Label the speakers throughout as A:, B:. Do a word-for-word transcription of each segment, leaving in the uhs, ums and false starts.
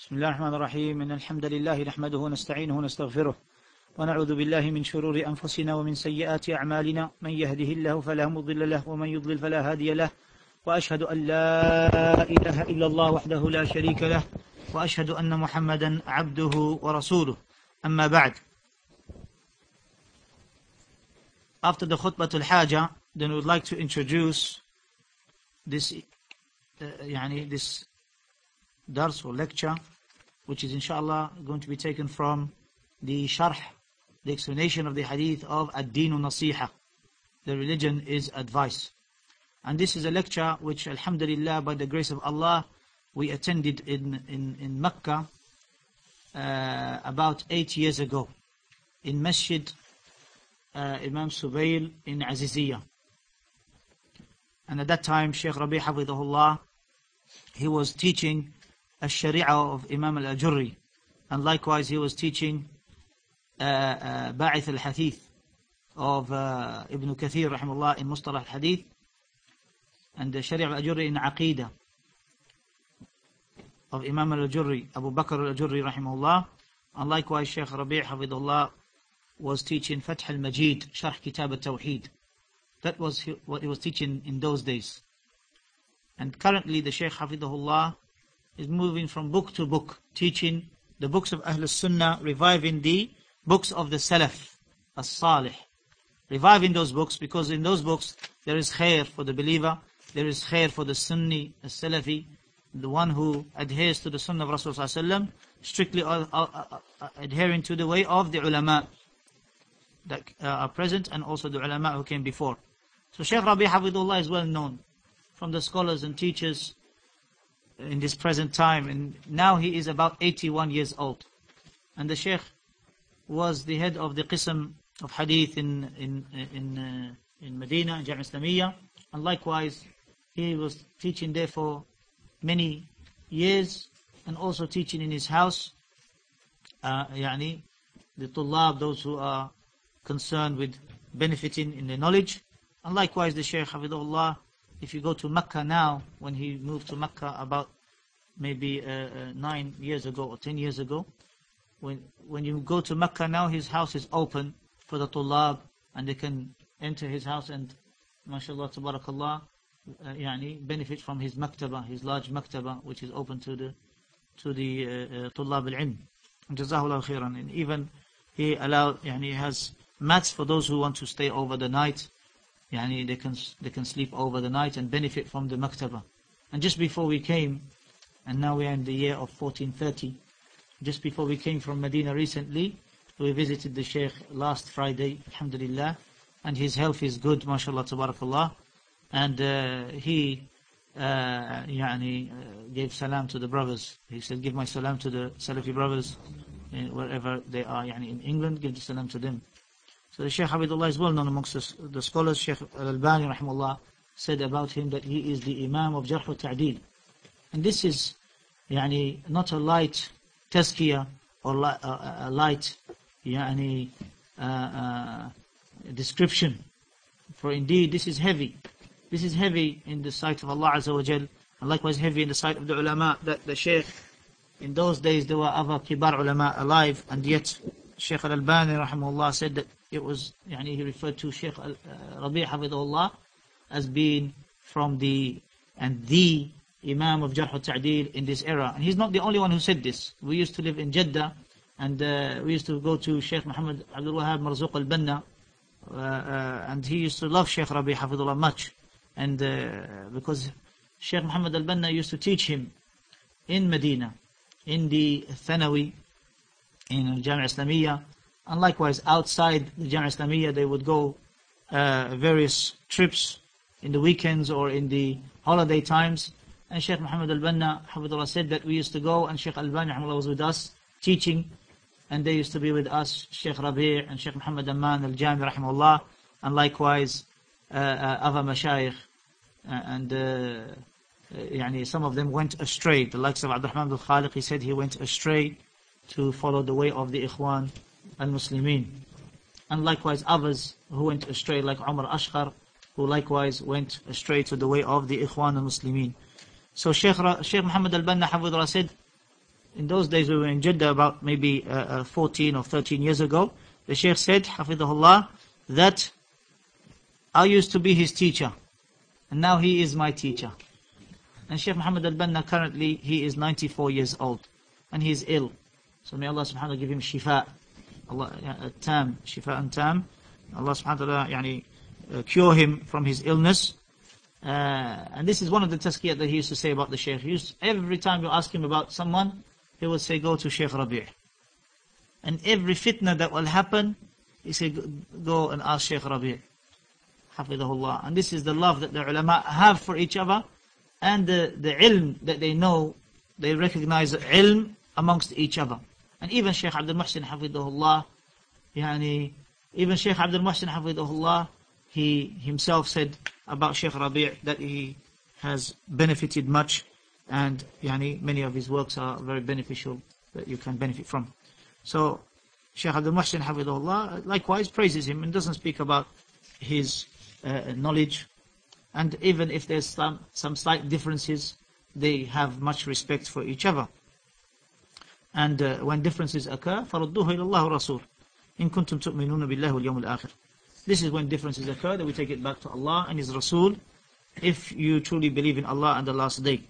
A: بسم الله الرحمن الرحيم إن الحمد لله نحمده ونستعينه ونستغفره ونعوذ بالله من شرور أنفسنا ومن سيئات أعمالنا من يهده الله فلا مضل له ومن يضلل فلا هادي له وأشهد أن لا إله إلا الله وحده لا شريك له وأشهد أن محمدا عبده ورسوله أما بعد. After the khutbah al-haja, then we would like to introduce this uh, يعني this dars or lecture, which is inshallah going to be taken from the sharh, the explanation of the hadith of ad-deen nasiha, the religion is advice. And this is a lecture which alhamdulillah by the grace of Allah we attended in, in, in Mecca uh, about eight years ago in Masjid uh, Imam Subayl in Aziziyah. And at that time Shaykh Rabi' Hafidhahullah, he was teaching الشريعة of Imam al-Ajurri, and likewise he was teaching uh, uh, Ba'ith al-Hadith of uh, Ibn Kathir rahimahullah in Mustalah al-Hadith, and the Shari'a al-Ajurri in Aqidah of Imam al-Ajurri, Abu Bakr al-Ajurri rahimahullah, and likewise Shaykh Rabi' Hafidhullah was teaching Fath al-Majid, Sharh Kitab al-Tawheed. That was what he was teaching in those days. And currently the Shaykh Hafidhullah is moving from book to book, teaching the books of Ahl Sunnah, reviving the books of the Salaf, As-Salih. Reviving those books, because in those books there is khair for the believer, there is khair for the Sunni, As-Salafi, the one who adheres to the Sunnah of Rasulullah sallallahu alaihi wasallam, strictly uh, uh, uh, adhering to the way of the ulama that uh, are present, and also the ulama who came before. So Shaykh Rabi' Hafidhullah is well known from the scholars and teachers in this present time, and now he is about eighty-one years old. And the Sheikh was the head of the Qism of Hadith in in in uh, in Medina, in Jami'ah Islamiyah, and likewise he was teaching there for many years, and also teaching in his house, uh, يعني the Tullab, those who are concerned with benefiting in the knowledge. And likewise the Shaykh Hafidhullah, if you go to Mecca now, when he moved to Mecca about maybe uh, uh, nine years ago or ten years ago, when when you go to Mecca now, his house is open for the Tullab, and they can enter his house and, mashallah, tabarakallah, uh, yani, benefit from his maktaba, his large maktaba, which is open to the to the uh, uh, Tullab al-Ilm. Jazahullah khairan. And even he allowed, yani, he has mats for those who want to stay over the night. Yani they can they can sleep over the night and benefit from the maktaba. And just before we came, and now we are in the year of fourteen thirty, just before we came from Medina recently, we visited the Shaykh last Friday, alhamdulillah, and his health is good, mashallah, tabarakallah, and uh, he uh, yani, uh, gave salam to the brothers. He said, give my salam to the Salafi brothers, uh, wherever they are, yani, in England, give the salam to them. So the Shaykh Hafidhullah is well known amongst the, the scholars. Shaykh Al-Albani rahimahullah said about him that he is the Imam of Jarh wa Ta'deel. And this is yani, not a light tazkiyah or li uh, a light yani, uh, uh, description. For indeed this is heavy. This is heavy in the sight of Allah Azza wa Jal, and likewise heavy in the sight of the ulama, that the Shaykh, in those days there were other kibar ulama alive, and yet Shaykh Al-Albani rahimahullah said that it was, yani, he referred to Shaykh uh, Rabi' Hafidhullah as being from the, and the Imam of Jarh wa Ta'deel in this era. And he's not the only one who said this. We used to live in Jeddah, and uh, we used to go to Shaykh Muhammad Abdul Wahab Marzuq al-Banna, uh, uh, and he used to love Shaykh Rabi' Hafidhullah much. And uh, because Shaykh Muhammad al-Banna used to teach him in Medina, in the Thanawi, in Jami'ah Islamiyah, and likewise outside the Jami'ah Islamiyah they would go uh, various trips in the weekends or in the holiday times. And Shaykh Muhammad al-Banna Hafidhullah said that we used to go, and Shaykh Al-Albani was with us teaching, and they used to be with us, Shaykh Rabi' and Shaykh Muhammad Aman al-Jami rahimahullah, and likewise uh, uh, other mashayikh, uh, and uh, uh, yani, some of them went astray. The likes of Abdurrahman al-Khaliq, he said he went astray to follow the way of the Ikhwan al-Muslimin. And likewise others who went astray, like Umar Ashqar, who likewise went astray to the way of the Ikhwan al-Muslimin. So Shaykh, Shaykh Muhammad al-Banna Hafidhullah said, in those days we were in Jeddah about maybe uh, uh, fourteen or thirteen years ago. The Shaykh said, Hafidhahullah, that I used to be his teacher, and now he is my teacher. And Shaykh Muhammad al-Banna currently, he is ninety-four years old, and he is ill. So may Allah subhanahu wa ta'ala give him shifa, Allah, uh, tam, shifa and tam. Allah subhanahu wa ta'ala yani, uh, cure him from his illness. Uh, and this is one of the tazkiyat that he used to say about the Shaykh. He used, every time you ask him about someone, he would say, go to Shaykh Rabi'. And every fitna that will happen, he said, go and ask Shaykh Rabi'. Hafidhahullah. And this is the love that the ulama have for each other, and the, the ilm that they know, they recognize ilm amongst each other. And even Shaykh Abdul Muhsin Hafidhahullah, yani, even Shaykh Abdul Muhsin Hafidhahullah, he himself said about Shaykh Rabi' that he has benefited much, and yani, many of his works are very beneficial that you can benefit from. So Shaykh Abdul Muhsin Hafidhahullah likewise praises him and doesn't speak about his uh, knowledge. And even if there's some, some slight differences, they have much respect for each other. And uh, when differences occur, فَرُدُّوهُ إِلَى اللَّهُ رَسُولُ إِن كُنْتُمْ تُؤْمِنُونَ بِاللَّهِ وَالْيَوْمِ الْآخِرِ. This is when differences occur, that we take it back to Allah and His Rasul, if you truly believe in Allah and the last day.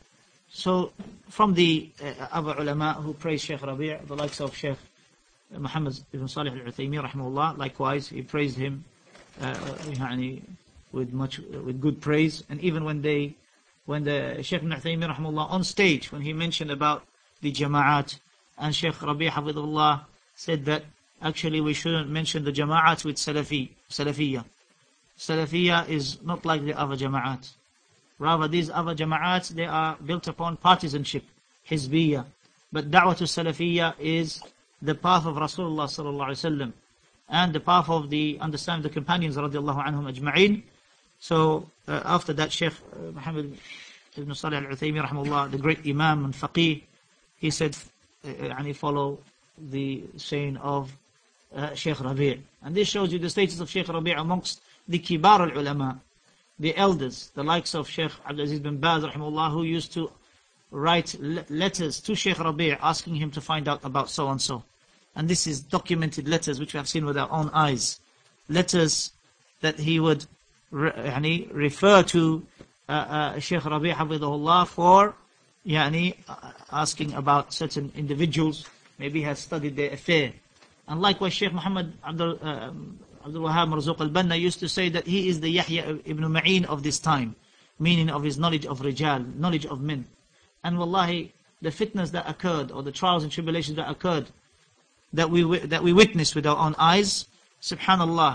A: So, from the uh, other ulama who praise Shaykh Rabi', the likes of Shaykh Muhammad ibn Salih al-Uthaymi, rahimahullah, likewise, he praised him uh, يعني, with much, uh, with good praise. And even when they, when the Shaykh ibn Uthaymi, rahimahullah, on stage, when he mentioned about the jama'at, and Shaykh Rabi' hafidhullah said that actually we shouldn't mention the jama'at with Salafi, Salafiyya. Salafiyya is not like the other jama'at. Rather, these other jama'ats, they are built upon partisanship, hizbiyya. But da'wah to Salafiyya is the path of Rasulullah sallallahu alaihi wasallam, and the path of the understanding of the companions radiallahu anhum ajma'in. So uh, after that, Shaykh uh, Muhammad ibn Salih al-Uthaymi rahimahullah, the great Imam and Faqih, he said, uh, and follow the saying of uh, Shaykh Rabi'. And this shows you the status of Shaykh Rabi' amongst the kibar al-ulama, the elders, the likes of Shaykh Abdul Aziz bin Baz rahimahullah, who used to write le letters to Shaykh Rabi' asking him to find out about so and so. And this is documented letters which we have seen with our own eyes. Letters that he would re yani, refer to uh, uh, Shaykh Rabi' hafidhahullah for yani, uh, asking about certain individuals. Maybe he has studied their affair. And likewise Shaykh Muhammad Abdul, uh, Abdul Wahab Marzuq al-Banna used to say that he is the Yahya ibn Ma'in of this time, meaning of his knowledge of rijal, knowledge of men. And wallahi, the fitnas that occurred, or the trials and tribulations that occurred, that we that we witnessed with our own eyes, subhanallah,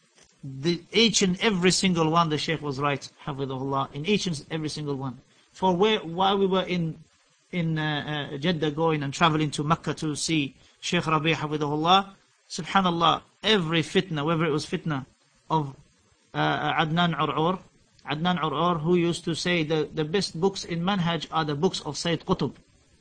A: the, each and every single one, the Shaykh was right, hafidhahullah, in each and every single one. For where, while we were in in uh, uh, Jeddah going and traveling to Mecca to see Shaykh Rabi' hafidhahullah, subhanallah, every fitna, whether it was fitna of uh, Adnan Ur'ur, Adnan Ur'ur, who used to say the, the best books in manhaj are the books of Sayyid Qutb.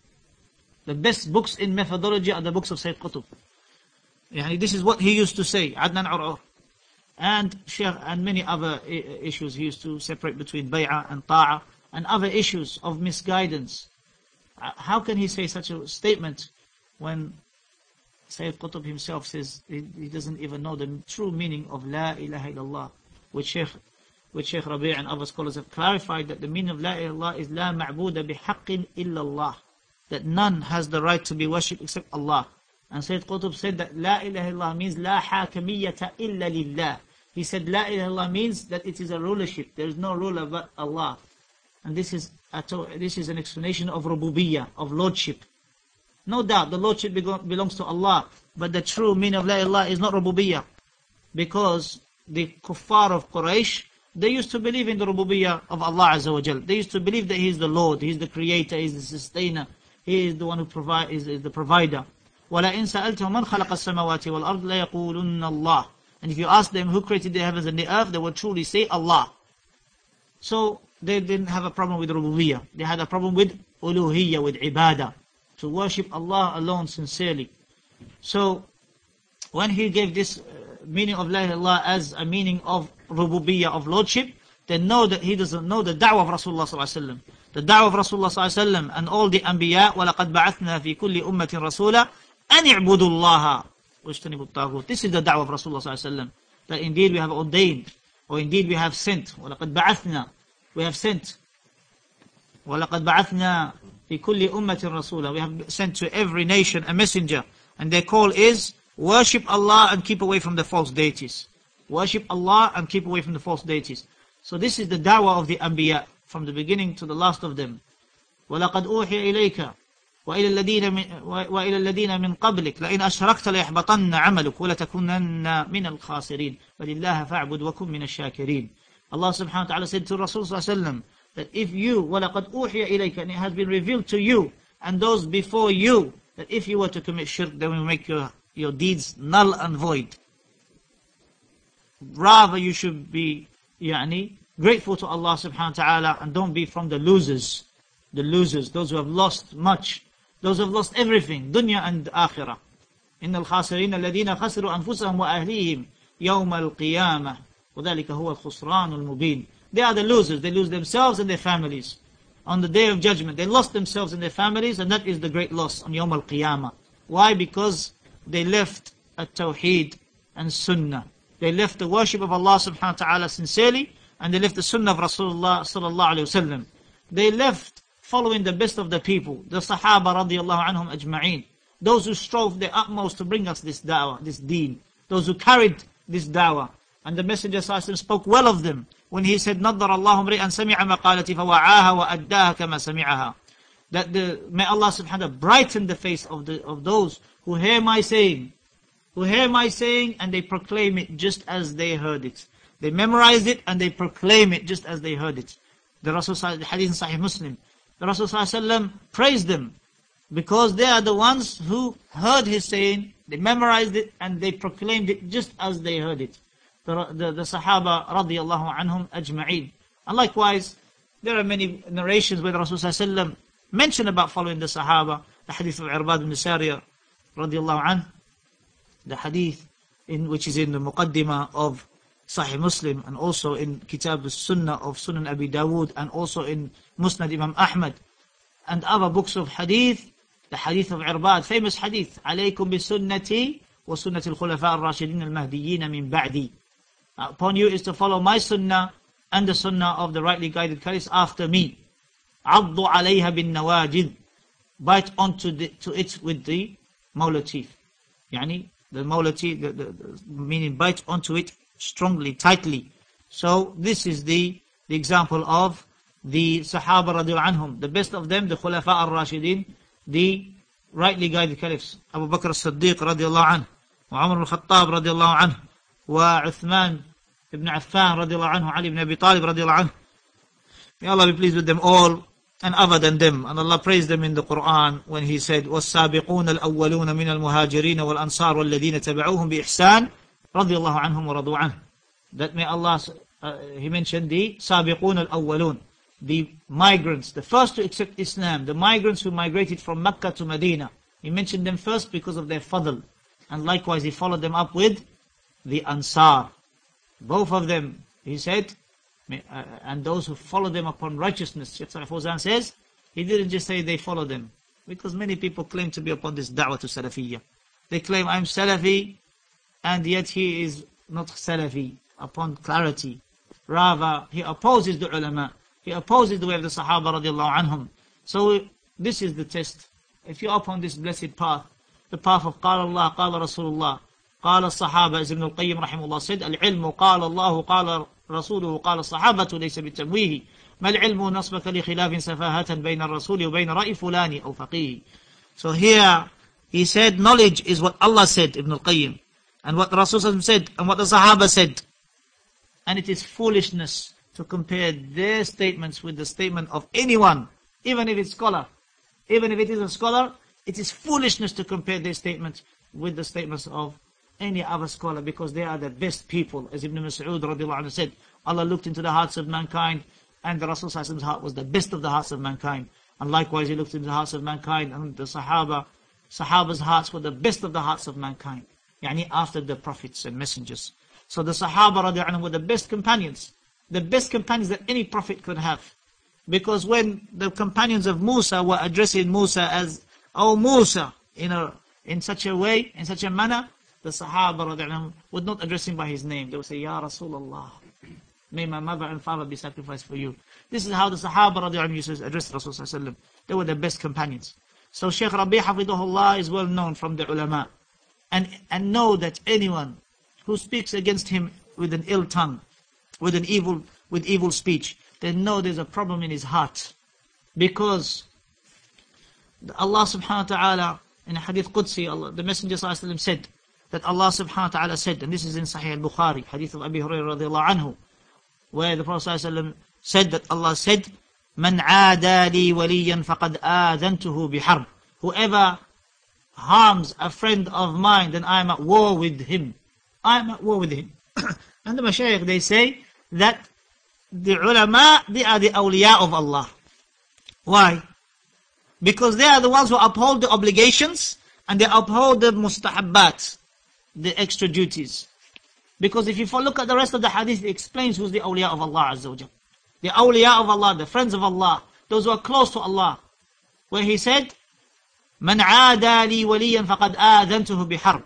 A: The best books in methodology are the books of Sayyid Qutb. Yani this is what he used to say, Adnan Ur'ur. And Shaykh, and many other issues, he used to separate between bay'ah and ta'ah, and other issues of misguidance. How can he say such a statement when Sayyid Qutb himself says he, he doesn't even know the true meaning of La ilaha illallah, which Shaykh, which Shaykh Rabi' and other scholars have clarified that the meaning of La ilaha illallah is La ma'buda bihaqqin illallah, that none has the right to be worshipped except Allah. And Sayyid Qutb said that La ilaha illallah means La hakamiyyata illa lillah. He said La ilaha illallah means that it is a rulership, there is no ruler but Allah. And this is a, this is an explanation of rububiyyah, of lordship. No doubt the lordship belongs to Allah, but the true meaning of La ilaha illallah is not rububiyyah, because the kuffar of Quraysh, they used to believe in the rububiyyah of Allah Azza wa Jal. They used to believe that He is the Lord, He is the Creator, He is the Sustainer, He is the one who provide, is, is the Provider. وَلَئِن سَأَلْتَهُمْ مَنْ خَلَقَ السَّمَوَاتِ وَالْأَرْضِ لَيَقُولُنَّ اللَّهِ. And if you ask them who created the heavens and the earth, they will truly say Allah. So they didn't have a problem with rububiyyah. They had a problem with uluhiyyah, with ibadah, to worship Allah alone sincerely. So when he gave this uh, meaning of La ilaha illallah as a meaning of rububiyyah, of lordship, then know that he doesn't know the da'wah of Rasulullah sallallahu alaihi wasallam. The da'wah of Rasulullah sallallahu alaihi wasallam and all the anbiya, وَلَقَدْ بَعَثْنَا فِي كُلِّ أُمَّةٍ رَسُولًا أَنِ اعْبُدُوا اللَّهَ وَاجْتَنِبُوا الطَّاغُوتَ. This is the da'wah of Rasulullah sallallahu alaihi wasallam, that indeed we have ordained, or indeed we have sent. وَلَقَدْ بَعَثْنَا, we have sent. وَلَقَدْ بَعَثْنَا فِي كُلِّ أُمَّةٍ رَسُولًا, we have sent to every nation a messenger, and their call is worship Allah and keep away from the false deities. Worship Allah and keep away from the false deities. So this is the da'wah of the anbiya, from the beginning to the last of them. وَلَقَدْ أُوحِيَ إِلَيْكَ وَإِلَى الَّذِينَ مِنْ, وإلى الذين من قبلك لئن أشركت ليحبطن عملك ولتكونن من الخاسرين فلله فاعبد وكن من الشاكرين. Allah subhanahu wa ta'ala said to Rasul sallallahu alaihi wasallam that if you, وَلَقَدْ أُوحِيَ إِلَيْكَ, and it has been revealed to you and those before you, that if you were to commit shirk, then we make your, your deeds null and void. Rather you should be يعني, grateful to Allah subhanahu wa ta'ala, and don't be from the losers. The losers, those who have lost much, those who have lost everything, dunya and akhirah. إِنَّ الْخَاسِرِينَ الَّذِينَ خَسِرُوا أَنفُسَهُمْ وَأَهْلِيهِمْ يَوْمَ الْقِيَامَةِ وَذَلِكَ هُوَ الْخُسْرَانُ الْمُبِينُ. They are the losers. They lose themselves and their families. On the day of judgment, they lost themselves and their families, and that is the great loss on Yawm al-Qiyamah. Why? Because they left at-Tawheed and Sunnah. They left the worship of Allah subhanahu wa ta'ala sincerely, and they left the Sunnah of Rasulullah sallallahu alayhi wa sallam. They left following the best of the people, the Sahaba radiallahu anhum ajma'een. Those who strove their utmost to bring us this da'wah, this deen. Those who carried this da'wah. And the Messenger sallallahu alayhi wa sallam spoke well of them when he said, نَضَّرَ اللَّهُ امْرِئًا سَمِعَ مَقَالَتِي فَوَعَاهَا وَأَدَّاهَا كَمَا سَمِعَهَا. That the, may Allah subhanahu wa ta'ala brighten the face of, the, of those who hear my saying, who hear my saying and they proclaim it just as they heard it. They memorized it and they proclaim it just as they heard it. The Rasul, the hadith in Sahih Muslim, the Rasul sallallahu praised them because they are the ones who heard his saying, they memorized it and they proclaimed it just as they heard it. The, the, the Sahaba radiallahu anhum ajma'een. And likewise, there are many narrations where the Rasul sallallahu mentioned about following the Sahaba. The hadith of Irbad ibn Sariya radiallahu anhu, the hadith in which is in the Muqaddimah of Sahih Muslim, and also in Kitab al-Sunnah of Sunan Abi Dawood, and also in Musnad Imam Ahmad, and other books of hadith. The hadith of Irbad, famous hadith, عليكم بسنتي وسنة الخلفاء الراشدين المهديين من بعدي. Upon you is to follow my sunnah and the sunnah of the rightly guided caliphs after me. عضوا عليها بالنواجذ. Bite onto the, to it with the molar teeth. يعني, the molar teeth, the, the, the, meaning bite onto it strongly, tightly. So this is the, the example of the Sahaba radiallahu anhum. The best of them, the Khulafa al-Rashidin, the rightly guided caliphs. Abu Bakr as-Siddiq radiallahu anhu, wa Umar al-Khattab radiallahu anhu, wa Uthman ibn Affan radiallahu anhu, Ali ibn Abi Talib radiallahu anhu. May Allah be pleased with them all and other than them. And Allah praised them in the Quran when He said, وَالسَّابِقُونَ الْأَوَّلُونَ مِنَ الْمُهَاجِرِينَ وَالْأَنصَارِ وَالَّذِينَ تَبَعُوهُمْ بِإِحْسَانٍ رضي الله عنهم ورضوا عنه. That may Allah, uh, He mentioned the سابقون الأولون, the migrants, the first to accept Islam, the migrants who migrated from Mecca to Medina. He mentioned them first because of their fadl. And likewise He followed them up with the Ansar. Both of them, He said, may, uh, and those who follow them upon righteousness. Shaykh Salih Fawzan says, He didn't just say they follow them. Because many people claim to be upon this da'wah to Salafiyya. They claim, I'm Salafi, and yet he is not Salafi upon clarity. Rather, he opposes the ulama. He opposes the way of the Sahaba radiallahu anhum. So this is the test. If you're upon this blessed path, the path of قال Allah, قال Rasulullah, قال الصحابة, as Ibn al-Qayyim rahimahullah said, العلم قال الله قال رسوله قال الصحابة ليس بالتمويه ما العلم نصبك لخلاف سفاهة بين الرسول وبين رأي فلان أو فقيه. So here he said knowledge is what Allah said, Ibn al-Qayyim, and what the Rasul said, and what the Sahaba said. And it is foolishness to compare their statements with the statement of anyone, even if it's scholar. Even if it is a scholar, it is foolishness to compare their statements with the statements of any other scholar, because they are the best people. As Ibn Mas'ud radiallahu anhu said, Allah looked into the hearts of mankind, and the Rasul's heart was the best of the hearts of mankind. And likewise, He looked into the hearts of mankind, and the Sahaba, Sahaba's hearts were the best of the hearts of mankind. Yani after the prophets and messengers. So the Sahaba radiallahu anhu were the best companions. The best companions that any prophet could have. Because when the companions of Musa were addressing Musa as, "Oh Musa," you know, in such a way, in such a manner, the Sahaba radiallahu anhum would not address him by his name. They would say, "Ya Rasulullah, may my mother and father be sacrificed for you." This is how the Sahaba radiallahu anhum used to address Rasulullah sallallahu alaihi wasallam. They were the best companions. So Shaykh Rabi' hafidhahullah is well known from the ulama. And, and know that anyone who speaks against him with an ill tongue, with an evil, with evil speech, then know there's a problem in his heart. Because Allah subhanahu wa ta'ala, in a hadith Qudsi, Allah, the Messenger sallallahu alaihi wasallam said, that Allah subhanahu wa ta'ala said, and this is in Sahih al-Bukhari, hadith of Abi Hurairah radiallahu anhu, where the Prophet sallallahu alaihi wasallam said that Allah said, "Man aada li waliyan faqad aadhantuhu biharb." Whoever harms a friend of mine, then I am at war with him. I am at war with him. And the Mashaykh, they say that the ulama, they are the awliya of Allah. Why? Because they are the ones who uphold the obligations and they uphold the mustahabbat, the extra duties. Because if you look at the rest of the hadith, it explains who's the awliya of Allah Azza wa Jal. The awliya of Allah, the friends of Allah, those who are close to Allah. Where he said, "Man aada li waliyan faqad aadhantuhu biharb.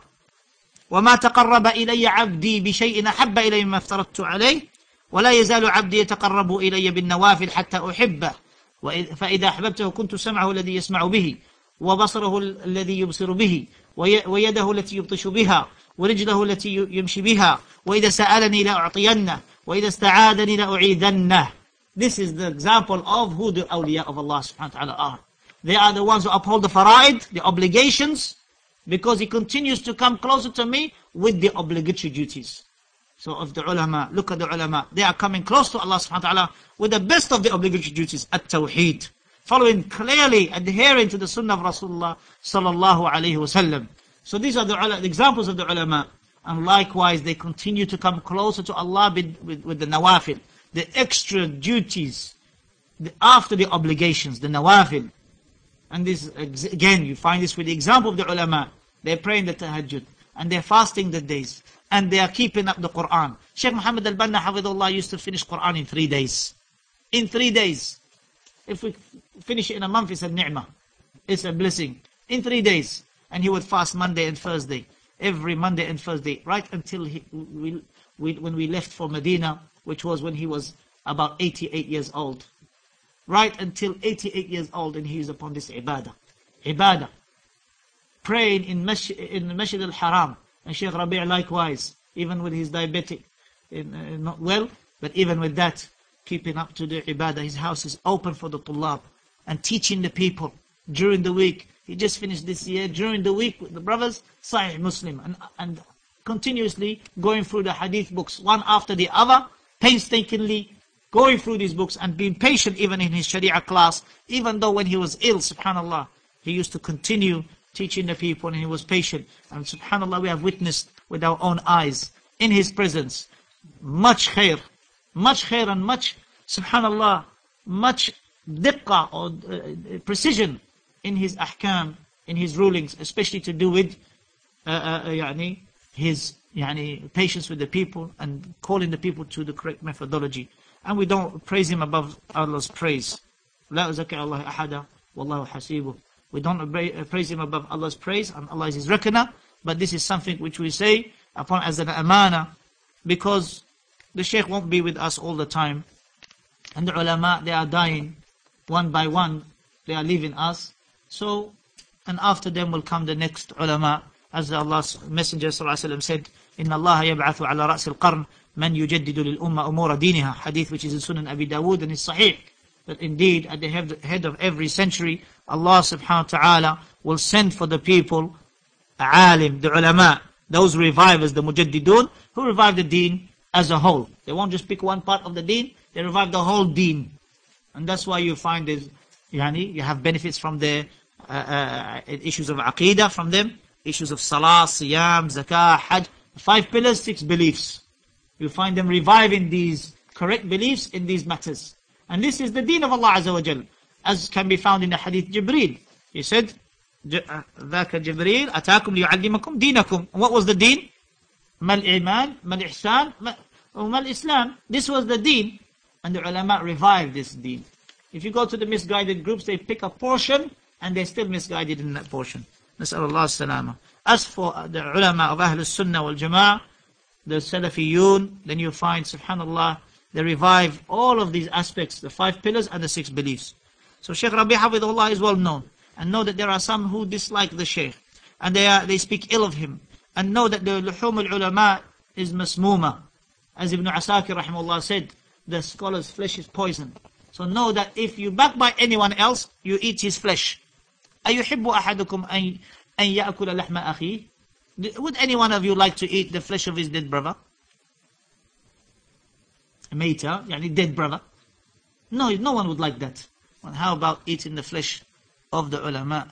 A: وما تقرب إلي عبدي بشيء أحب إلي مما افترضت عليه ولا يزال عبدي يتقرب إلي بالنوافل حتى أحبه فإذا أحببته كنت سمعه الذي يسمع به وبصره الذي يبصر به ويده التي يبطش بها ورجله التي يمشي بها وإذا سألني لأعطينه وإذا استعاذني لأعيذنه." This is the example of who the awliya of Allah subhanahu wa ta'ala are. They are the ones who uphold the fara'id, the obligations, because he continues to come closer to me with the obligatory duties. So of the ulama, look at the ulama, they are coming close to Allah subhanahu wa ta'ala with the best of the obligatory duties, at-tawheed, following clearly, adhering to the sunnah of Rasulullah sallallahu alayhi wa sallam. So these are the, the examples of the ulama. And likewise, they continue to come closer to Allah with, with, with the nawafil, the extra duties, the, after the obligations, the nawafil. And this, again, you find this with the example of the ulama. They're praying the tahajjud, and they're fasting the days, and they are keeping up the Quran. Shaykh Muhammad al-Banna hafidhullah used to finish Quran in three days. In three days. If we finish it in a month, it's a ni'mah. It's a blessing. In three days. And he would fast Monday and Thursday. Every Monday and Thursday. Right until he, we, we, when we left for Medina, which was when he was about eighty-eight years old. Right until eighty-eight years old, and he is upon this ibadah. Ibadah. Praying in Masjid, in the Masjid al-Haram. And Shaykh Rabi' likewise, even with his diabetic, in, uh, not well, but even with that, keeping up to the ibadah. His house is open for the tullab, and teaching the people during the week. He just finished this year, during the week with the brothers, Sahih Muslim, and, and continuously going through the hadith books, one after the other, painstakingly going through these books, and being patient even in his Sharia class, even though when he was ill, subhanAllah, he used to continue teaching the people, and he was patient. And subhanAllah, we have witnessed with our own eyes, in his presence, much khair, much khair and much, subhanAllah, much diqqa or uh, precision in his ahkam, in his rulings, especially to do with uh, uh, yani, his yani, patience with the people and calling the people to the correct methodology. And we don't praise him above Allah's praise. La uzaki Allah ahada, wallahu hasibuh. We don't praise him above Allah's praise, and Allah is his reckoner. But this is something which we say upon as an amana, because the Shaykh won't be with us all the time. And the ulama, they are dying one by one. They are leaving us. So, and after them will come the next ulama. As Allah's Messenger sallallahu alaihi wasallam said, "Inna Allah yab'athu ala ra's al-qarn man yujaddidu lil umma umura diniha." Hadith which is in Sunan Abi Dawood and is Sahih. That indeed, at the head of every century, Allah subhanahu wa ta'ala will send for the people alim, the ulama, those revivers, the mujaddidun, who revive the deen as a whole. They won't just pick one part of the deen, they revive the whole deen. And that's why you find this, yani, you have benefits from the uh, uh, issues of aqeedah from them, issues of salah, siyam, zakah, hajj, five pillars, six beliefs. You find them reviving these correct beliefs in these matters. And this is the deen of Allah Azza wa Jal, as can be found in the hadith Jibreel. He said, ذاك جبريل أتاكم ليعلمكم دينكم. What was the deen? ما الإيمان, ما الإحسان, ما الإسلام. This was the deen. And the ulama revived this deen. If you go to the misguided groups, they pick a portion and they're still misguided in that portion. نسأل الله السلامة. As for the ulama of Ahl al-Sunnah wal-Jama'ah, the Salafiyun, then you find, subhanallah, they revive all of these aspects, the five pillars and the six beliefs. So Shaykh Rabi' Hafidhullah is well known. And know that there are some who dislike the Shaykh. And they are, they speak ill of him. And know that the luhum al-ulama is masmuma. As Ibn Asakir rahimahullah said, the scholar's flesh is poison. So know that if you backbite anyone else, you eat his flesh. أَيُحِبُّ أَحَدُكُمْ أَن يَأْكُلَ لَحْمَ أَخِيهِ? Would any one of you like to eat the flesh of his dead brother? Mayta, yani dead brother. No, no one would like that. Well, how about eating the flesh of the ulama?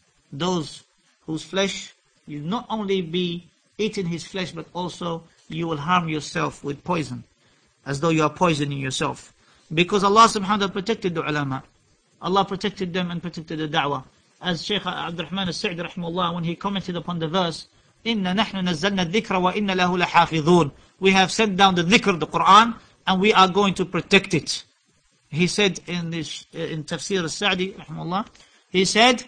A: Those whose flesh, you not only be eating his flesh, but also you will harm yourself with poison, as though you are poisoning yourself. Because Allah subhanahu wa ta'ala protected the ulama. Allah protected them and protected the da'wah. As Shaykh Abdul Rahman al-Sa'di rahimahullah, when he commented upon the verse, إِنَّ نَحْنُ نَزَّلْنَا الذِّكْرَ وَإِنَّ لَهُ لَحَافِظُونَ. We have sent down the dhikr, the Quran, and we are going to protect it. He said in this, in Tafsir al-Sa'di rahimahullah, he said,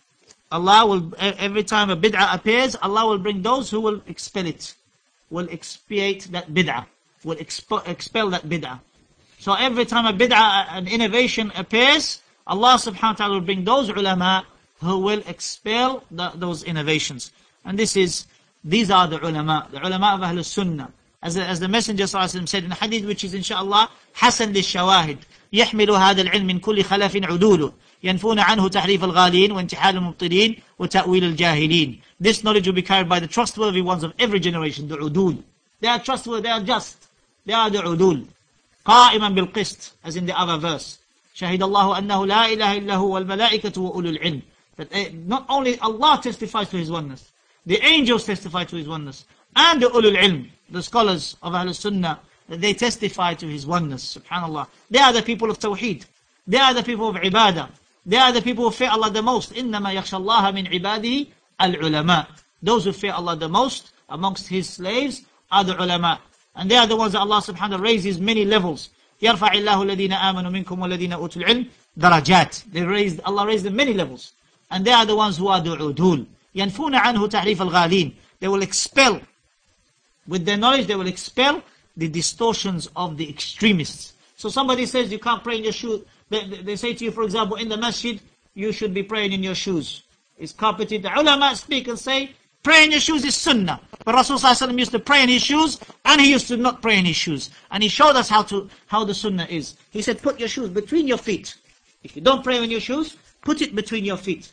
A: Allah will, every time a bid'ah appears, Allah will bring those who will expel it, will expiate that bid'ah, will expo- expel that bid'ah. So every time a bid'ah, an innovation appears, Allah subhanahu wa ta'ala will bring those ulama who will expel the, those innovations. And this is, these are the ulama, the ulama of Ahl Sunnah. As, as the Messenger sallallahu alaihi wasallam said in a hadith which is inshaAllah, حسن للشواهد يحمل هذا العلم من كل خلف عدول ينفون عنه تحريف الغالين وانتحال المبطلين وتأويل الجاهلين. This knowledge will be carried by the trustworthy ones of every generation, the udul. They are trustworthy, they are just. They are the udul. قائما بالقسط, as in the other verse. شهد الله أنه لا إله إلا هو والملائكة وأولو العلم. That uh, not only Allah testifies to His oneness, the angels testify to His oneness, and the ulul ilm, the scholars of Ahl Sunnah, they testify to His oneness. Subhanallah. They are the people of Tawheed. They are the people of Ibadah. They are the people who fear Allah the most. إِنَّمَا يَخْشَى اللَّهَ مِنْ عِبَادِهِ الْعُلَمَاء. Those who fear Allah the most amongst His slaves are the ulama. And they are the ones that Allah subhanahu wa ta'ala raises many levels. يَرْفَعِ اللَّهُ الَّذِينَ آمَنُوا مِنْكُمْ وَالَّذِينَ أُوتُوا الْعِلْمِ درجات. They raised, Allah raised them many levels. And they are the ones who are the udul. يَنْفُونَ عَنْهُ تَحْرِيفَ الْغَالِينَ. They will expel, with their knowledge, they will expel the distortions of the extremists. So somebody says you can't pray in your shoes. They, they say to you, for example, in the masjid, you should be praying in your shoes. It's carpeted. The ulama speak and say, pray in your shoes is sunnah. But Rasul sallallahu alaihi wasallam used to pray in his shoes, and he used to not pray in his shoes. And he showed us how to how the sunnah is. He said, put your shoes between your feet. If you don't pray in your shoes, put it between your feet.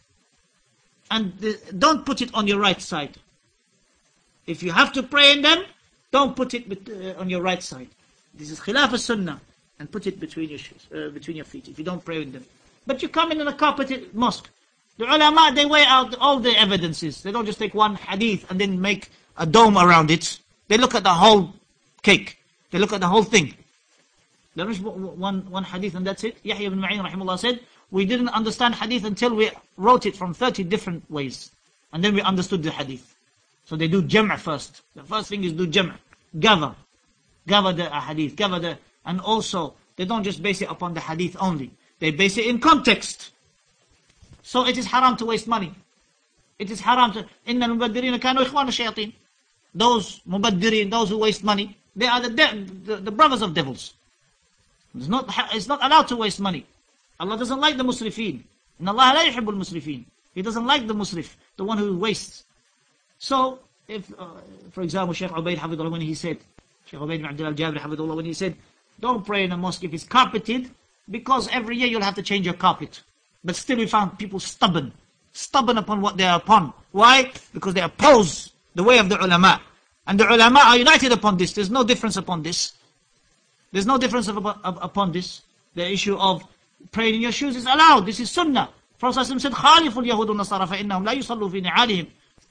A: And the, don't put it on your right side. If you have to pray in them, don't put it bet, uh, on your right side. This is khilaf al-sunnah. And put it between your shoes, uh, between your feet, if you don't pray in them. But you come in a carpeted mosque. The ulama, they weigh out all the evidences. They don't just take one hadith and then make a dome around it. They look at the whole cake. They look at the whole thing. There is one, one hadith and that's it. Yahya ibn Ma'in rahimahullah said, we didn't understand hadith until we wrote it from thirty different ways. And then we understood the hadith. So they do jam'a first. The first thing is do jam'a. Gather. Gather the hadith. Gather the... And also, they don't just base it upon the hadith only. They base it in context. So it is haram to waste money. It is haram to... إِنَّ الْمُبَدِّرِينَ كَانُوا إِخْوَانَ الشَّيَاطِينَ. Those mubaddirin, those who waste money, they are the, de- the, the brothers of devils. It's not, it's not allowed to waste money. Allah doesn't like the musrifin. إِنَّ اللَّهَ لَا يُحِبُّ الْمُسْرِفِينَ. He doesn't like the musrif, the one who wastes. So, if, uh, for example, Shaykh Ubaid Hafidullah, when he said, Shaykh Ubaid ibn Abdullah al-Jabri Hafidullah, when he said, don't pray in a mosque if it's carpeted, because every year you'll have to change your carpet. But still we found people stubborn. Stubborn upon what they are upon. Why? Because they oppose the way of the ulama. And the ulama are united upon this. There's no difference upon this. There's no difference of, of, upon this. The issue of praying in your shoes is allowed. This is sunnah. Prophet said, خَالِفُ الْيَهُودُ النَّصَارَ فَإِنَّهُمْ لَا يُصَلُّوا فِي نِعَالِهِمْ.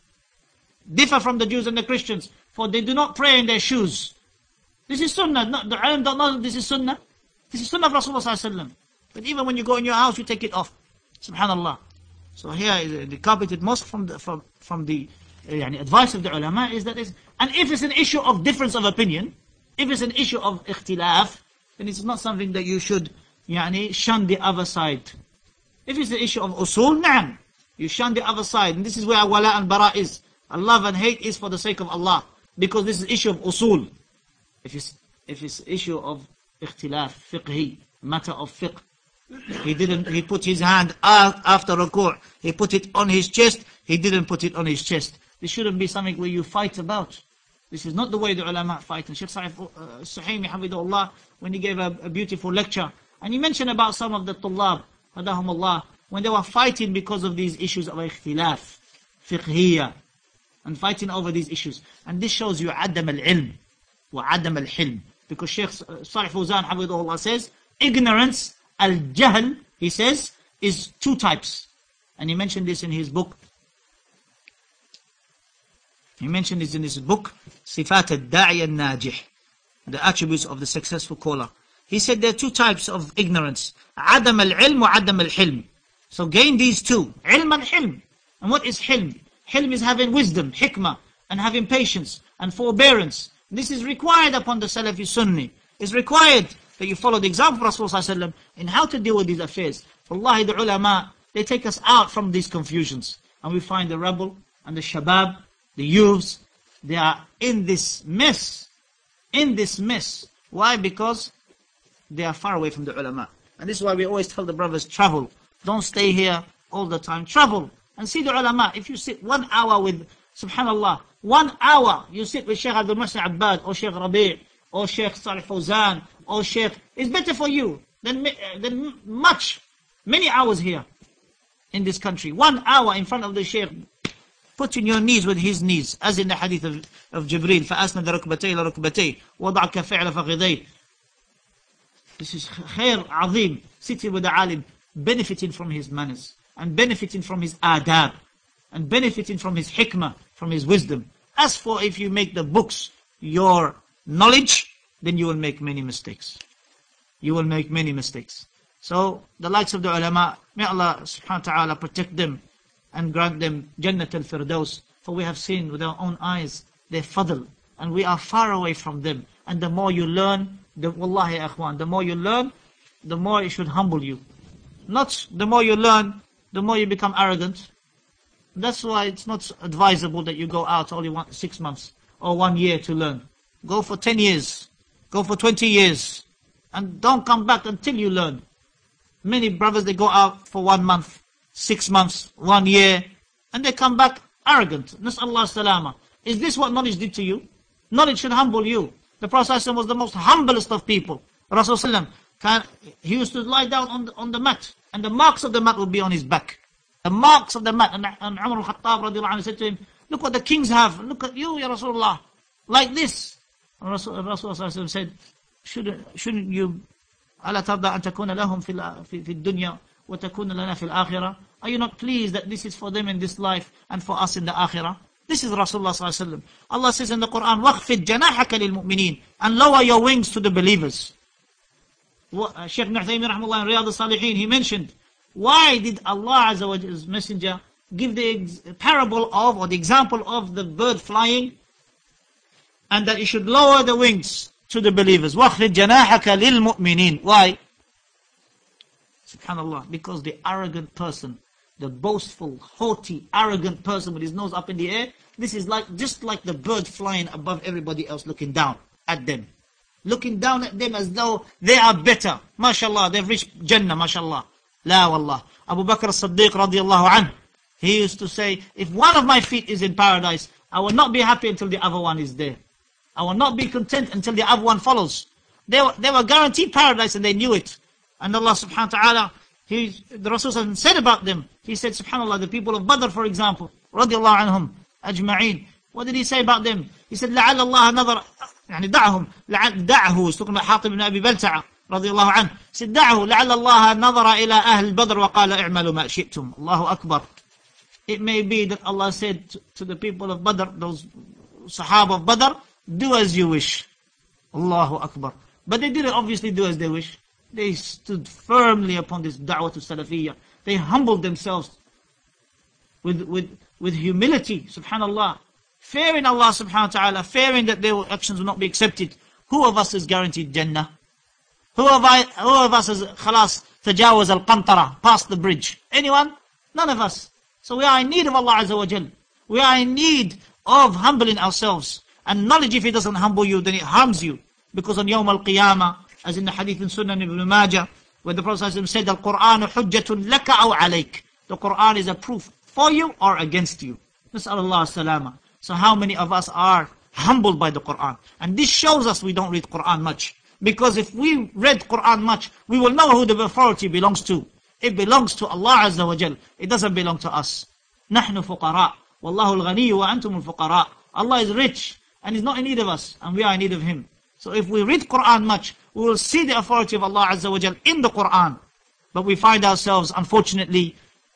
A: Differ from the Jews and the Christians, for they do not pray in their shoes. This is sunnah. No, the alim don't know this is sunnah. This is sunnah of Rasulullah sallallahu alaihi wasallam. But even when you go in your house, you take it off. Subhanallah. So here is the carpeted mosque from the from from the uh, yani advice of the ulama is that is, and if it's an issue of difference of opinion, if it's an issue of ikhtilaf, then it's not something that you should يعني shun the other side. If it's the issue of usul, na'am, you shun the other side. And this is where wala and bara is. And love and hate is for the sake of Allah. Because this is issue of usul. If it's, if it's issue of ikhtilaf, fiqhi, matter of fiqh, he didn't, he put his hand after ruku', he put it on his chest, he didn't put it on his chest. This shouldn't be something where you fight about. This is not the way the ulama fight. And Shaykh Suhaimi, Hafidhullah, when he gave a, a beautiful lecture, and he mentioned about some of the tullab, hadahumullah, when they were fighting because of these issues of ikhtilaf, fiqhiyya, and fighting over these issues. And this shows you adam al-ilm, wa adam al-hilm. Because Shaykh Salih Fawzan, Hafidhullah, says, ignorance, al-jahl, he says, is two types. And he mentioned this in his book. He mentioned this in his book, Sifat al-Da'i al-Najih, the attributes of the successful caller. He said there are two types of ignorance. Adam al-ilm wa adam al-hilm. So gain these two. Ilm and hilm. And what is hilm? Hilm is having wisdom, hikmah, and having patience, and forbearance. This is required upon the Salafi Sunni. It's required that you follow the example of Rasulullah in how to deal with these affairs. Wallahi, the ulama, they take us out from these confusions. And we find the rebel and the shabab, the youths, they are in this mess. In this mess. Why? Because they are far away from the ulama. And this is why we always tell the brothers, travel. Don't stay here all the time. Travel and see the ulama. If you sit one hour with, subhanallah, one hour you sit with Shaykh Abdul Muhsin Abbad, or Shaykh Rabi', or Shaykh Salih Fawzan, or Shaykh, it's better for you than, than much, many hours here in this country. One hour in front of the Shaykh, putting your knees with his knees, as in the hadith of, of Jibreel, فَأَسْنَدَ رُكْبَتَيْ لَرُكْبَتَيْ وَضَعَ كَفِعْلَ فَغِذَيْ. This is khair azim, sitting with the alim, benefiting from his manners, and benefiting from his adab, and benefiting from his hikmah, from his wisdom. As for if you make the books your knowledge, then you will make many mistakes. You will make many mistakes. So, the likes of the ulama, may Allah subhanahu wa ta'ala protect them, and grant them Jannat al-Firdaus, for we have seen with our own eyes their fadl, and we are far away from them. And the more you learn, the wallahi akhwan, the more you learn, the more it should humble you. Not the more you learn, the more you become arrogant. That's why it's not advisable that you go out only one, six months or one year to learn. Go for ten years, go for twenty years, and don't come back until you learn. Many brothers, they go out for one month, six months, one year, and they come back arrogant. Nas'Allah salama. Is this what knowledge did to you? Knowledge should humble you. The Prophet was the most humblest of people. Rasulullah, he used to lie down on the, on the mat, and the marks of the mat would be on his back. The marks of the mat. And, and Umar al-Khattab radiallahu anhu said to him, look what the kings have. Look at you, Ya Rasulullah. Like this. And Rasul, Rasulullah said, shouldn't, shouldn't you, أَلَا تَرْضَى أَن تَكُونَ لَهُمْ فِي الدُّنْيَا وَتَكُونَ لَنَا فِي الْآخِرَةِ. Are you not pleased that this is for them in this life and for us in the akhirah? This is Rasulullah sallallahu alaihi wasallam. Allah says in the Quran, وَخْفِدْ جَنَاحَكَ لِلْمُؤْمِنِينَ, and lower your wings to the believers. Shaykh Ibn Uthaymeen rahimahullah in Riyadh al-Salihin, he mentioned, why did Allah Azza wa Jalla's messenger give the parable of, or the example of the bird flying, and that it should lower the wings to the believers? وَخْفِدْ جَنَاحَكَ لِلْمُؤْمِنِينَ. Why? Subhanallah, because the arrogant person, the boastful, haughty, arrogant person with his nose up in the air, this is like just like the bird flying above everybody else, looking down at them. Looking down at them as though they are better. MashaAllah, they've reached Jannah, MashaAllah. La wallah. Abu Bakr as-Siddiq radiallahu anhu, he used to say, if one of my feet is in paradise, I will not be happy until the other one is there. I will not be content until the other one follows. They were, they were guaranteed paradise and they knew it. And Allah subhanahu wa ta'ala, He, the Rasul said about them, he said, subhanallah, the people of Badr, for example, radiallahu anhum, ajma'een. What did he say about them? He said, لَعَلَّ اللَّهَ نَظَرَ, يعني دعهم, دعه, he's talking about Hatib ibn Abi Balta'a, radiallahu anhu. He said, دعه, لَعَلَّ اللَّهَ نَظَرَ إِلَىٰ أَهْلِ الْبَدْرِ وَقَالَ اِعْمَلُوا مَا شِئْتُمْ. Allahu Akbar. It may be that Allah said to, to the people of Badr, those Sahaba of Badr, do as you wish. Allahu Akbar. But they didn't obviously do as they wish. They stood firmly upon this da'wah to Salafiyya. They humbled themselves with, with, with humility, subhanallah. Fearing Allah subhanahu wa ta'ala, fearing that their actions will not be accepted. Who of us is guaranteed Jannah? Who of, I, who of us has خلاص تجاوز القنطرة, passed the bridge? Anyone? None of us. So we are in need of Allah Azza wa Jal. We are in need of humbling ourselves. And knowledge, if it doesn't humble you, then it harms you. Because on Yawm al-Qiyamah, as in the hadith in Sunan Ibn Majah, where the Prophet said, Al-Qur'anu hujjatun laka aw alayk. The Qur'an is a proof for you or against you. Nas'alullah salama. So how many of us are humbled by the Qur'an? And this shows us we don't read Qur'an much. Because if we read Qur'an much, we will know who the authority belongs to. It belongs to Allah Azza wa Jal. It doesn't belong to us. نحن فقراء والله الغني وأنتم الفقراء. Allah is rich and He's not in need of us, and we are in need of Him. So if we read Qur'an much, we will see the authority of Allah Azza wa Jal in the Qur'an. But we find ourselves, unfortunately,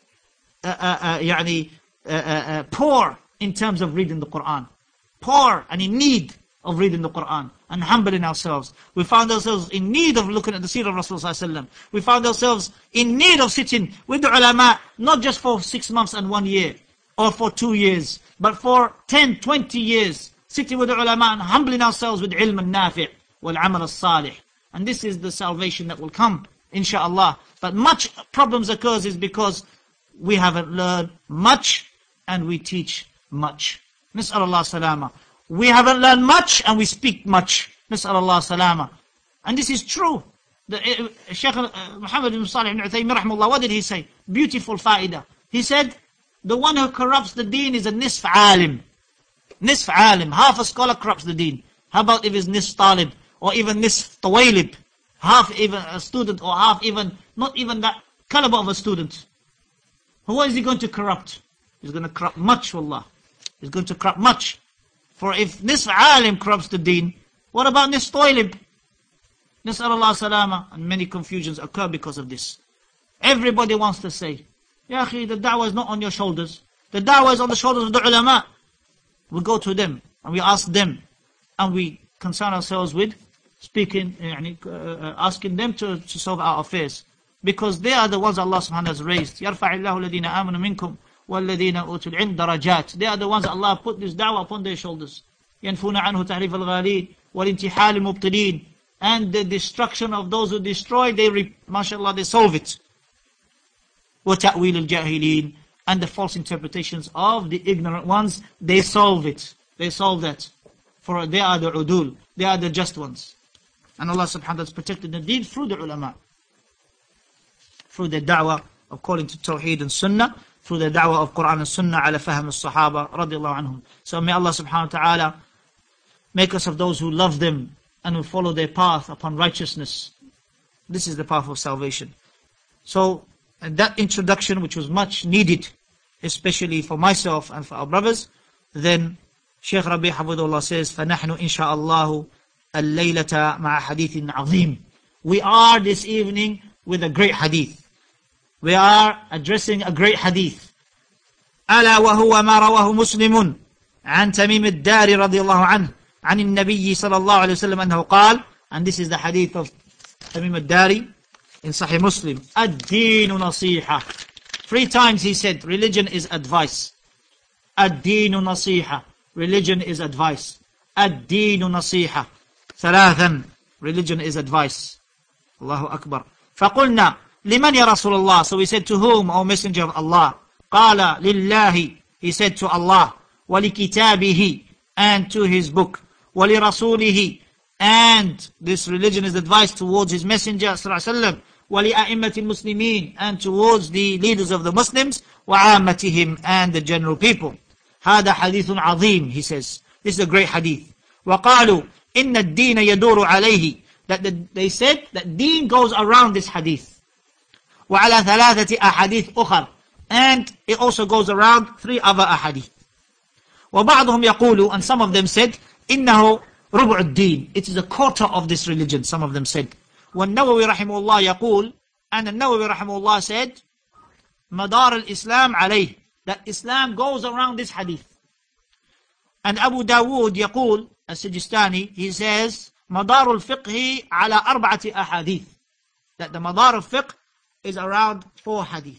A: uh, uh, uh, يعني, uh, uh, uh, poor in terms of reading the Qur'an. Poor and in need of reading the Qur'an and humbling ourselves. We found ourselves in need of looking at the seerah of Rasulullah. We found ourselves in need of sitting with the ulama, not just for six months and one year, or for two years, but for ten, twenty years, sitting with the ulama and humbling ourselves with ilm al-nafi' wal-amal al-salih. And this is the salvation that will come, inshaAllah. But much problems occurs is because we haven't learned much and we teach much. Nas'alullah salama. We haven't learned much and we speak much. Nas'alullah salama. And this is true. The, uh, Shaykh uh, Muhammad ibn Salih ibn Uthaymin rahimahullah, what did he say? Beautiful fa'idah. He said, the one who corrupts the deen is a nisf alim. Nisf alim. Half a scholar corrupts the deen. How about if it's nisf talib? Or even nisf tawalib? Half even a student, or half even, not even that caliber of a student. What is he going to corrupt? He's going to corrupt much, wallah. He's going to corrupt much. For if nisf alim corrupts the deen, what about nisf tawalib? Nas'alullah salama. And many confusions occur because of this. Everybody wants to say, Ya akhi, the da'wah is not on your shoulders. The da'wah is on the shoulders of the ulama. We go to them and we ask them, and we concern ourselves with speaking, uh, asking them to, to solve our affairs. Because they are the ones Allah subhanahu wa ta'ala has raised. يَرْفَعِ اللَّهُ الَّذِينَ آمَنُوا مِنْكُمْ وَالَّذِينَ أُوتُوا الْعِلْمَ دَرَجَاتٍ. They are the ones Allah put this da'wah upon their shoulders. يَنْفُونَ عَنْهُ تَحْرِيفَ الْغَالِينَ وَالْإِنْتِحَالِ الْمُبْطِلِينَ. And the destruction of those who destroy, they, re- mashallah, they solve it. وَتَأْوِيلِ الْجَاهِلِينَ. And the false interpretations of the ignorant ones, they solve it. They solve that. For they are the udul. They are the just ones. And Allah subhanahu wa ta'ala has protected the deen through the ulama. Through the da'wah of calling to Tawheed and Sunnah. Through the da'wah of Quran and Sunnah ala fahm al-Sahaba radiallahu anhum. So may Allah subhanahu wa ta'ala make us of those who love them and who follow their path upon righteousness. This is the path of salvation. So, and that introduction, which was much needed, especially for myself and for our brothers, then Shaykh Rabi' Hafidhullah says, فَنَحْنُ إِنْ شَاءَ اللَّهُ اللَّيْلَةَ مَعَ حَدِيثٍ عَظِيمٍ. We are this evening with a great hadith. We are addressing a great hadith. أَلَا وَهُوَ مَا رَوَاهُ مُسْلِمٌ عَنْ تَمِيمِ الدَّارِ رَضِيَ اللَّهُ عَنْهُ عَنِ النَّبِيِّ صَلَى اللَّهُ عَلَيْهِ وسلم أنه قال, and this is the hadith of Tamim al-Dari in Sahih Muslim. الدين نصيحة. Three times he said, religion is advice. الدين نصيحة. Religion is advice. الدين نصيحة. ثلاثا. Religion is advice. Allahu Akbar. فقلنا لمن يا رسول الله. So we said, to whom, O Messenger of Allah? قال لله. He said, to Allah. ولكتابه. And to his book. ولرسوله. And this religion is advice towards his messenger صلى الله عليه وسلم. وَلِأَئِمَّةِ الْمُسْلِمِينَ. And towards the leaders of the Muslims. وَعَامَّتِهِمْ. And the general people. هذا حديث عظيم, he says. This is a great hadith. وَقَالُوا إِنَّ الدِّينَ يَدُورُ عَلَيْهِ. That the, they said that deen goes around this hadith. وَعَلَى ثَلَاثَةِ أَحَدِيث أُخَرٍ. And it also goes around three other ahadith. وَبَعْضُهُمْ يَقُولُ. And some of them said, إِنَّهُ رُبُعُ الدِّينِ. It is a quarter of this religion, some of them said. والنووي رحمه الله يقول, and the Nawawi رحمه الله said, مدار الإسلام عليه. That Islam goes around this hadith. And Abu Dawood يقول, السجستاني, he says, مدار الفقه على أربعة أحاديث. That the madar of fiqh is around four hadith.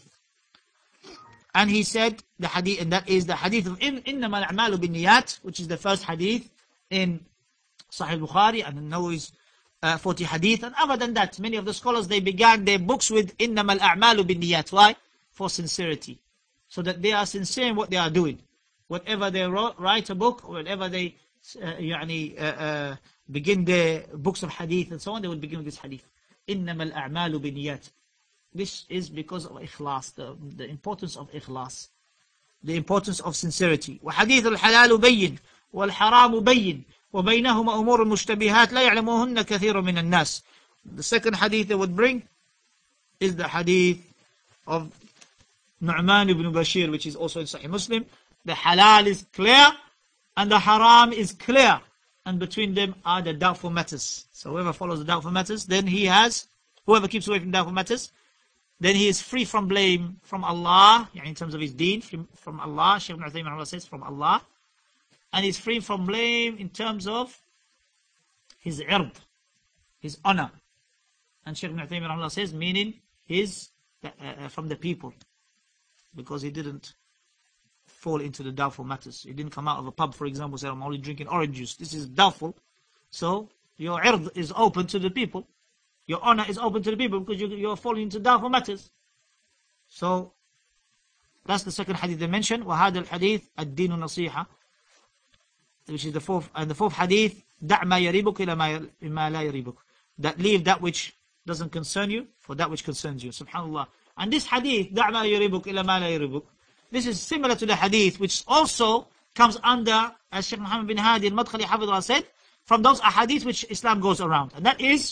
A: And he said, the hadith, and that is the hadith of إنما الأعمال بالنيات, which is the first hadith in Sahih Bukhari and the Nawawi's uh, forty hadith. And other than that, many of the scholars, they began their books with إِنَّمَا الْأَعْمَالُ بِالنِّيَّاتِ. Why? For sincerity. So that they are sincere in what they are doing. Whatever they write a book, or whatever they uh, يعني, uh, uh, begin their books of hadith and so on, they will begin with this hadith. إِنَّمَا الْأَعْمَالُ بِالنِّيَّاتِ. This is because of ikhlas, the, the importance of ikhlas, the importance of sincerity. وحديث الحلال بين والحرام بين وبينهما أمور مشتبهات لا يعلمهن كثير من الناس. The second hadith they would bring is the hadith of Nu'man ibn Bashir, which is also in Sahih Muslim. The halal is clear and the haram is clear, and between them are the doubtful matters. So whoever follows the doubtful matters, then he has, whoever keeps away from doubtful matters, then he is free from blame from Allah, in terms of his deen, from, from Allah. Shaykh Ibn Uthaymin says from Allah. And he's free from blame in terms of his ird, his honor. And Shaykh Ibn Uthaymin says, meaning his, uh, uh, from the people. Because he didn't fall into the doubtful matters. He didn't come out of a pub, for example, say, I'm only drinking orange juice. This is doubtful. So, your ird is open to the people. Your honor is open to the people because you, you're falling into doubtful matters. So, that's the second hadith they mentioned. وَهَذَا الْحَدِيث الدِّينُ نَصِيحَةً, which is the fourth. And the fourth hadith, دَعْ مَا يَرِيبُكَ إِلَى مَا لَا يَرِيبُكَ, that leave that which doesn't concern you for that which concerns you. Subhanallah. And this hadith, دَعْ مَا يَرِيبُكَ إِلَى مَا لَا يَرِيبُكَ, this is similar to the hadith which also comes under, as Shaykh Muhammad bin Hadi al-Madkhali Hafidhullah said, from those ahadith which Islam goes around. And that is,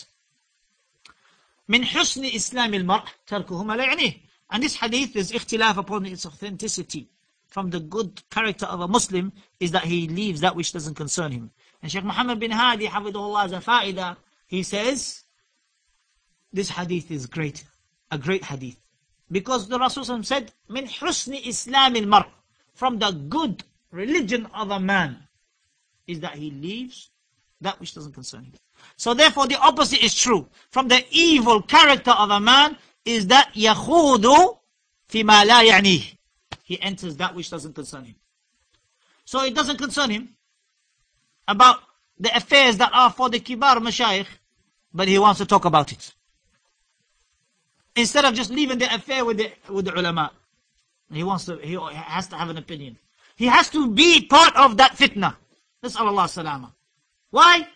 A: من حسن إسلام المرء تركه ما لا يعنيه. And this hadith is ikhtilaf upon its authenticity. From the good character of a Muslim is that he leaves that which doesn't concern him. And Shaykh Muhammad bin Hadi Hafidhullah as a fa'idah, he says, this hadith is great, a great hadith. Because the Rasul said, من حسن إسلام المرء, from the good religion of a man, is that he leaves that which doesn't concern him. So therefore the opposite is true. From the evil character of a man is that يَخُوضُ فِي مَا لَا يَعْنِيهِ, he enters that which doesn't concern him. So it doesn't concern him about the affairs that are for the kibar mashayikh, but he wants to talk about it. Instead of just leaving the affair with the, with the ulama. He wants to, he has to have an opinion. He has to be part of that fitna. Nas'al Allah salama. Why?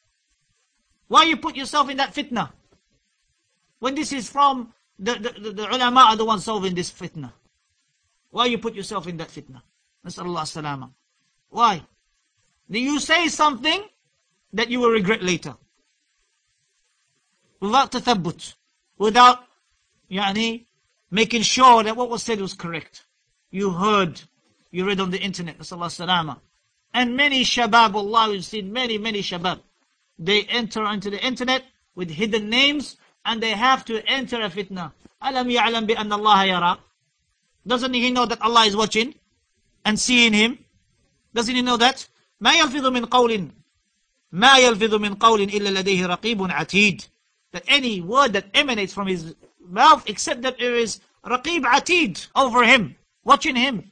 A: Why you put yourself in that fitna? When this is from, the, the, the, the ulama are the ones solving this fitna. Why you put yourself in that fitna? Nas'al Allah salama. Why? Do you say something that you will regret later? Without tathabbut. Without Yani, making sure that what was said was correct. You heard, you read on the internet, Nasallahu salama. And many shabab, Allah, we've seen many, many shabab. They enter into the internet with hidden names, and they have to enter a fitna. Alam ya'lam bi anna Allah yara. Doesn't he know that Allah is watching and seeing him? Doesn't he know that? ما يلفظ من قول ما يلفظ من قول إلا لديه رقيب عتيد. That any word that emanates from his mouth, except that there is Raqib Atid over him, watching him.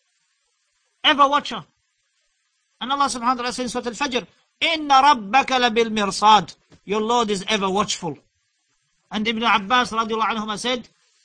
A: Ever watcher. And Allah subhanahu wa ta'ala says in Surah Al-Fajr, Inna rabbaka labil mirsad. Your Lord is ever watchful. And Ibn Abbas radiallahu anhuma said,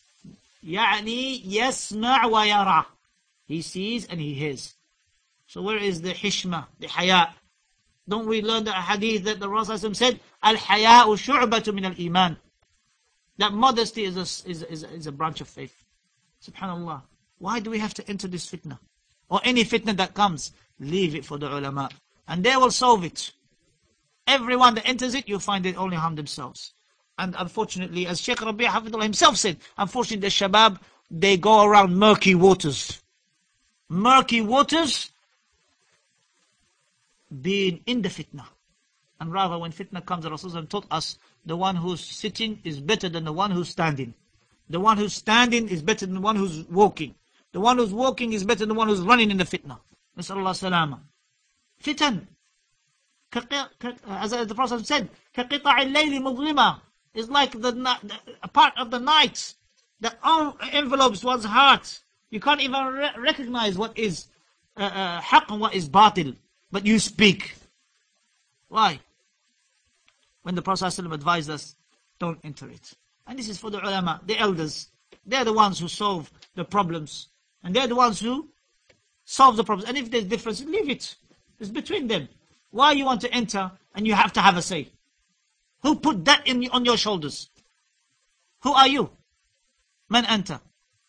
A: Yani yasma' wa yara. He sees and he hears. So where is the hishma, the haya? Don't we learn the hadith that the Rasul said, Al-haya'u shu'batu min al-iman. That modesty is a, is, is, is a branch of faith. Subhanallah. Why do we have to enter this fitna? Or any fitna that comes, leave it for the ulama. And they will solve it. Everyone that enters it, you'll find they only harm themselves. And unfortunately, as Shaykh Rabi' Hafidhullah himself said, unfortunately the shabab, they go around murky waters. Murky waters, being in the fitna. And rather when fitna comes, the Rasulullah taught us, the one who's sitting is better than the one who's standing. The one who's standing is better than the one who's walking. The one who's walking is better than the one who's running in the fitna. Nasallallahu salama. Fitan. As the Prophet said, كَقِطَعِ اللَّيْلِ مُظْلِمًا, is like the, the a part of the night that envelopes one's heart. You can't even re recognize what is uh, uh, haqq and what is batil. But you speak. Why? when the Prophet ﷺ advised us, don't enter it. And this is for the ulama, the elders. They're the ones who solve the problems. And they're the ones who solve the problems. And if there's difference, leave it. It's between them. Why you want to enter and you have to have a say? Who put that in on your shoulders? Who are you? Man anta.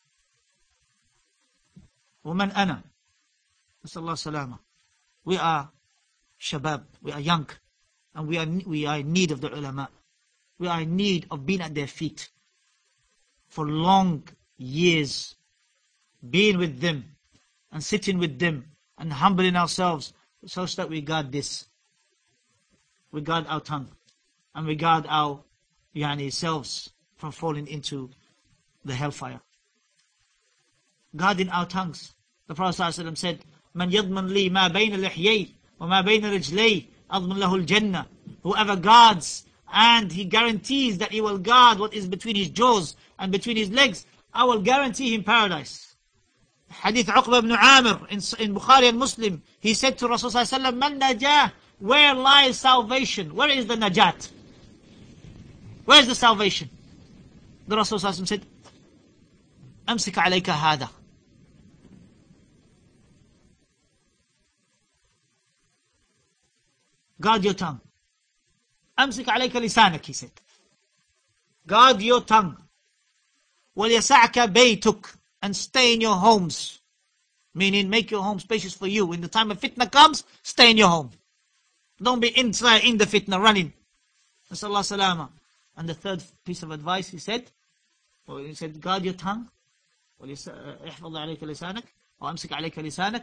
A: ومن أنا. نسأل الله السلامة. We are shabab, we are young, and we are, we are in need of the ulama. We are in need of being at their feet for long years, being with them and sitting with them and humbling ourselves so that we guard this. We guard our tongue and we guard our yani, selves from falling into the hellfire. Guarding our tongues. The Prophet ﷺ said, "Man yadman li ma bayna lihyay wa ma bayna rijlay adman lahu al-jannah." Whoever guards and he guarantees that he will guard what is between his jaws and between his legs, I will guarantee him paradise. Hadith Uqba ibn Amir in, in Bukhari and Muslim, he said to Rasulullah sallallahu alaihi wasallam, "Man najah, where lies salvation? Where is the najat? Where is the salvation?" The Rasul sallallahu alaihi wasallam said, "Amsik alayka hada." Guard your tongue. أمسك عليك لسانك, he said. Guard your tongue. وَلْيَسَعْكَ بَيْتُكَ, and stay in your homes. Meaning, make your home spacious for you. When the time of fitna comes, stay in your home. Don't be inside in the fitna, running. Nasallahu salama. And the third piece of advice, he said, well, he said, guard your tongue. احفظ عليك لسانك وأمسك عليك لسانك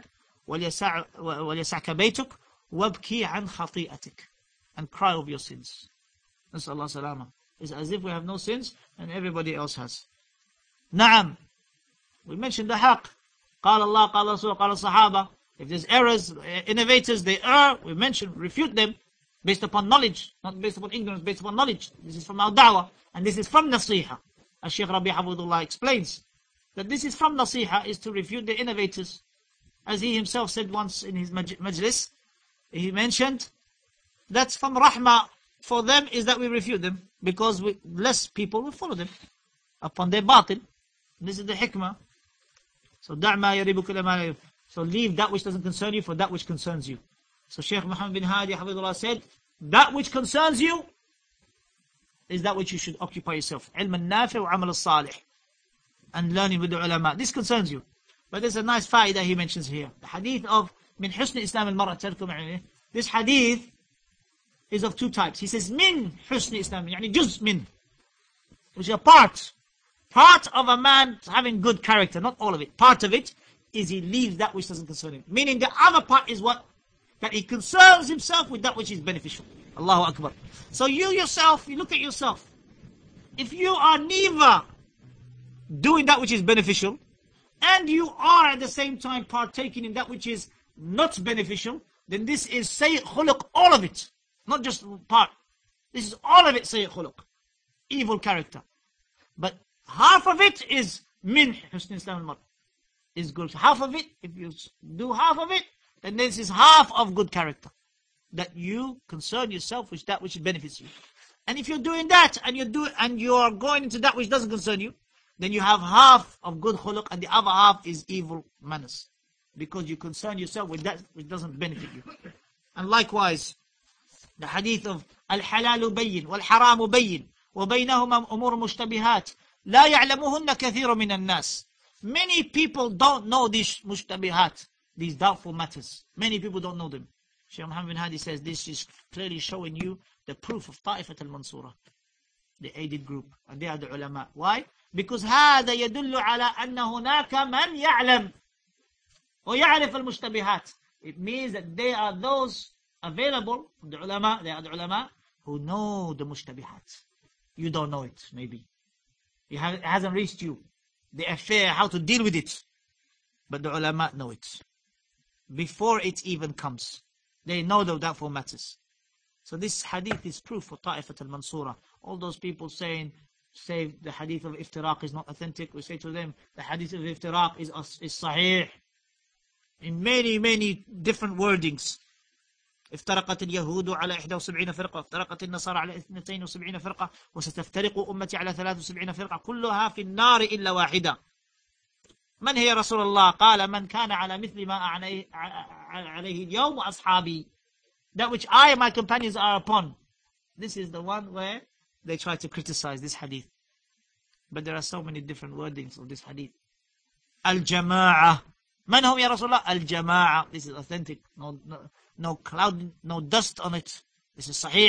A: وليسعك بيتك وابكي عن خطيئتك, and cry over your sins. Nasallahu salama. It's as if we have no sins and everybody else has. Naam. We mentioned the haqq. قال الله, قال رسول, قال الصحابة. If there's errors, innovators, they err, we mentioned, refute them based upon knowledge, not based upon ignorance, based upon knowledge. This is from our da'wah, and this is from nasiha. As Shaykh Rabi' Hafidhullah explains, that this is from nasiha, is to refute the innovators. As he himself said once in his majlis, he mentioned, that's from rahmah for them, is that we refute them, because we, less people will follow them upon their batil. This is the hikmah. So da'ma yaribuka lama yarib. So leave that which doesn't concern you for that which concerns you. So Shaykh Muhammad bin Hadi Hafidhullah said, that which concerns you is that which you should occupy yourself. Ilm al-nafi wa amal al-salih. And learning with the ulama. This concerns you. But there's a nice fa'idah he mentions here. The hadith of min husn Islam al-mar'a tarku ma'ini. This hadith is of two types. He says, min husn Islam, yani juz min, which is a part. Part of a man having good character, not all of it. Part of it is he leaves that which doesn't concern him. Meaning the other part is what? That he concerns himself with that which is beneficial. Allahu Akbar. So you yourself, you look at yourself. If you are neither doing that which is beneficial, and you are at the same time partaking in that which is not beneficial, then this is sayyi' khuluq, all of it. Not just part. This is all of it sayyi' khuluq. Evil character. But half of it is min husn Islam al-mar, is good. Half of it, if you do half of it, then this is half of good character. That you concern yourself with that which benefits you. And if you're doing that, and you do, and you are going into that which doesn't concern you, then you have half of good khuluq, and the other half is evil manners. Because you concern yourself with that which doesn't benefit you. And likewise, the hadith of al-halalu bayyin, wal-haramu bayyin, وبينهما أمور مشتبهات لا يعلمهن كثير من الناس. Many people don't know these mushtabihat, these doubtful matters. Many people don't know them. Shaykh Muhammad bin Hadi says this is clearly showing you the proof of Ta'ifat al-Mansura, the aided group, and they are the ulama. Why? Because هذا يدل على أن هناك من يعلم ويعرف المشتبهات. It means that they are those available, the ulama, they are the ulama who know the mushtabihat. You don't know it, maybe. It hasn't reached you. The affair, how to deal with it. But the ulama know it. Before it even comes. They know the doubtful matters. So this hadith is proof for Ta'ifat al-Mansura. All those people saying, say the hadith of iftiraq is not authentic, we say to them, the hadith of iftiraq is, is sahih. In many, many different wordings. افترقت اليهود على إحدى وسبعين فرقة، افترقت النصارى على اثنتين وسبعين فرقة، وستفترق أمتي على ثلاث وسبعين فرقة كلها في النار إلا واحدة. من هي رسول الله؟ قال من كان على مثل ما عليه اليوم وأصحابي. That which I and my companions are upon. This is the one where they try to criticize this hadith. But there are so many different wordings of this hadith. Al-Jama'ah. Man hum ya Rasulullah? Al-Jama'ah. This is authentic. No, no, no cloud, no dust on it. This is sahih.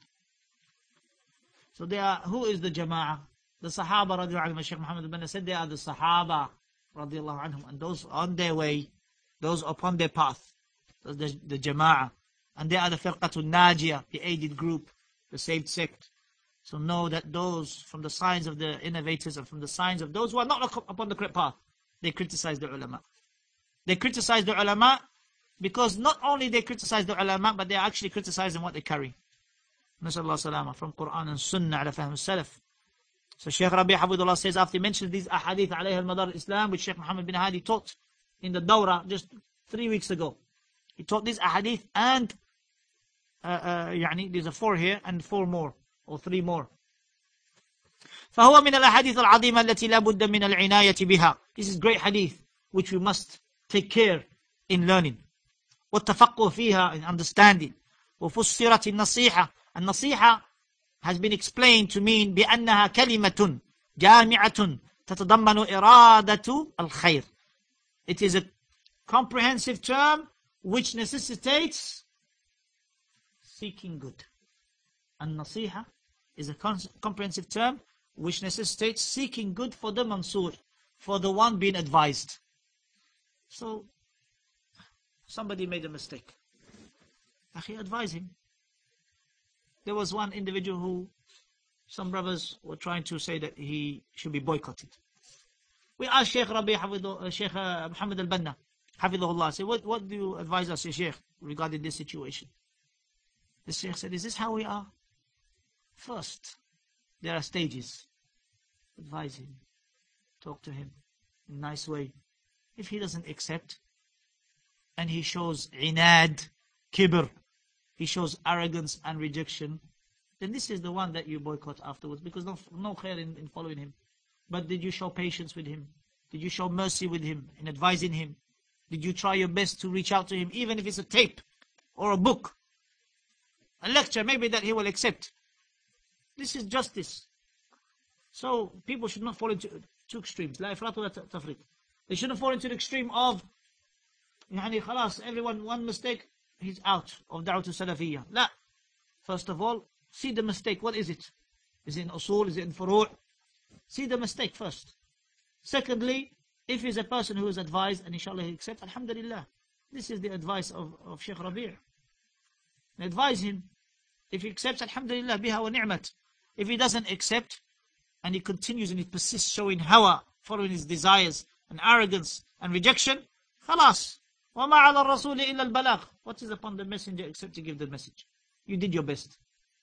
A: So they are, who is the Jama'ah? The Sahaba radiallahu anhum. Shaykh Muhammad al-Banna said they are the Sahaba radiallahu anhum. And those on their way, those upon their path. The, the, the Jama'ah. And they are the Firqatul Najiyah, the aided group, the saved sect. So know that those from the signs of the innovators and from the signs of those who are not upon the correct path, they criticize the ulama. They criticize the ulama because not only they criticize the ulama, but they are actually criticizing what they carry. Nasallahu salama, from Quran and Sunnah ala fahm salaf. So Shaykh Rabi' Hafidullah says, after he mentioned these ahadith alayha al-madar al-Islam, which Shaykh Muhammad bin Hadi taught in the Dawrah just three weeks ago. He taught these ahadith and uh, uh, يعني, there's a four here and four more. Or three more. فهو من الأحاديث العظيمة التي لا بد من العناية بها. This is great hadith which we must take care in learning. والتفقه فيها, in understanding. وفسرت النصيحة. النصيحة has been explained to mean بأنها كلمة جامعة تتضمن إرادة الخير. It is a comprehensive term which necessitates seeking good. An-Nasiha is a comprehensive term which necessitates seeking good for the mansur, for the one being advised. So, somebody made a mistake. Akhi, advise him. There was one individual who, some brothers were trying to say that he should be boycotted. We asked Shaykh Rabi' Hafidhu, uh, Shaykh uh, Muhammad al-Banna, Hafidhullah, say, what, what do you advise us, Shaykh, regarding this situation? The Shaykh said, is this how we are? First, there are stages. Advise him. Talk to him in a nice way. If he doesn't accept, and he shows inad, kibr, he shows arrogance and rejection, then this is the one that you boycott afterwards, because no, no khair in, in following him. But did you show patience with him? Did you show mercy with him in advising him? Did you try your best to reach out to him, even if it's a tape or a book, a lecture, maybe that he will accept? This is justice. So people should not fall into two extremes. لا إفراط ولا تفريط. They shouldn't fall into the extreme of يعني خلاص, everyone one mistake, he's out of da'wah salafiyya. لا. First of all, see the mistake. What is it? Is it in usul? Is it in furu'? See the mistake first. Secondly, if he's a person who is advised and inshallah he accepts, alhamdulillah. This is the advice of, of Shaykh Rabi'. Advise him. If he accepts, alhamdulillah, biha wa ni'mat. If he doesn't accept, and he continues and he persists showing hawa, following his desires, and arrogance, and rejection, khalas. وَمَا عَلَى الرَّسُولِ إِلَّا الْبَلَاغِ. What is upon the messenger except to give the message? You did your best.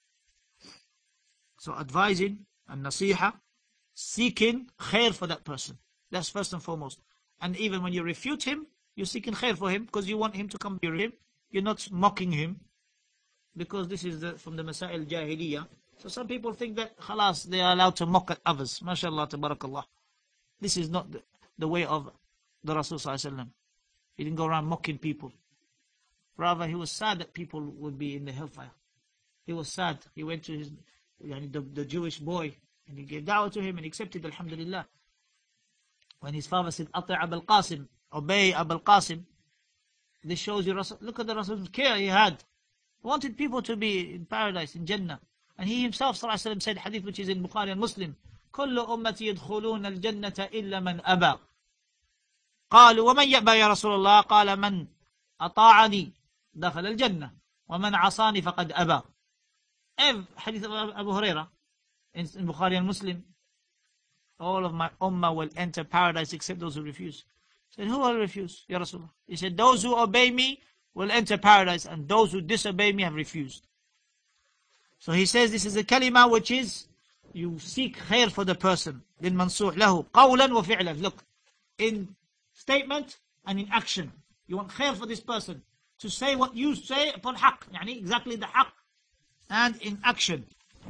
A: So advising, and nasiha, seeking khair for that person. That's first and foremost. And even when you refute him, you're seeking khair for him, because you want him to come to him. You're not mocking him, because this is the, from the Masail Jahiliyyah. So some people think that, khalas, they are allowed to mock at others. MashaAllah, tabarakallah. This is not the, the way of the Rasul Sallallahu Alaihi Wasallam. He didn't go around mocking people. Rather, he was sad that people would be in the hellfire. He was sad. He went to his, the, the Jewish boy, and he gave da'wah to him, and he accepted, alhamdulillah. When his father said, Ati' Abul Qasim, obey Abul Qasim, this shows you, Rasul, look at the Rasul's care he had. He wanted people to be in paradise, in Jannah. And he himself, sallallahu alaihi wasallam, said, hadith which is in Bukhari and Muslim, كل أمتي يدخلون الجنة إلا من أبى. قالوا ومن يأبى يا رسول الله؟ قال من أطاعني دخل الجنة ومن عصاني فقد أبى. Hadith of Abu Hurairah in, in Bukhari and Muslim, all of my ummah will enter paradise except those who refuse. He said, who will refuse, Ya Rasulullah? He said, those who obey me will enter paradise, and those who disobey me have refused. So he says this is a kalima which is, you seek khair for the person. Then mansuh lahu qawlan wa fi'lan. Look, in statement and in action. You want khair for this person. to say what you say upon haqq, يعني exactly the haqq, and in action.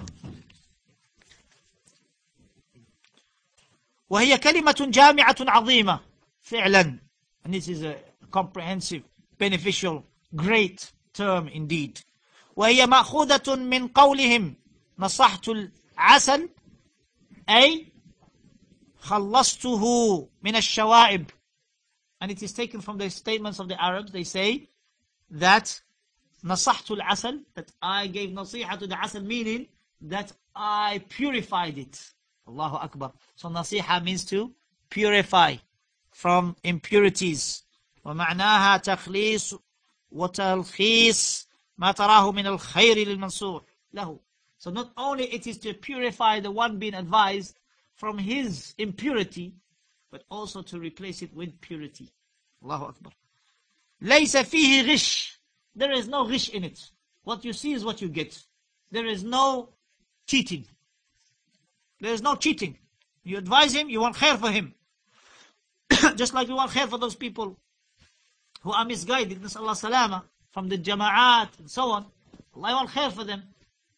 A: وهي كلمة جامعة عظيمة فعلا, and this is a comprehensive, beneficial, great term indeed. وهي مأخوذة من قولهم نصحت العسل أي خلصته من الشوائب, and it is taken from the statements of the Arabs. They say that نصحت العسل, that I gave nasiha to the asal, meaning that I purified it. Allahu Akbar. So nasiha means to purify from impurities. ومعناها تخليص وتلخيص ما تراه من الخير للمنصوح له. So not only it is to purify the one being advised from his impurity, but also to replace it with purity. Allahu Akbar. ليس فيه غش. There is no ghish in it. What you see is what you get. There is no cheating. There is no cheating. You advise him, you want khair for him. Just like you want khair for those people who are misguided, Nas'Allah salama, from the jama'at and so on. Allah want khair for them.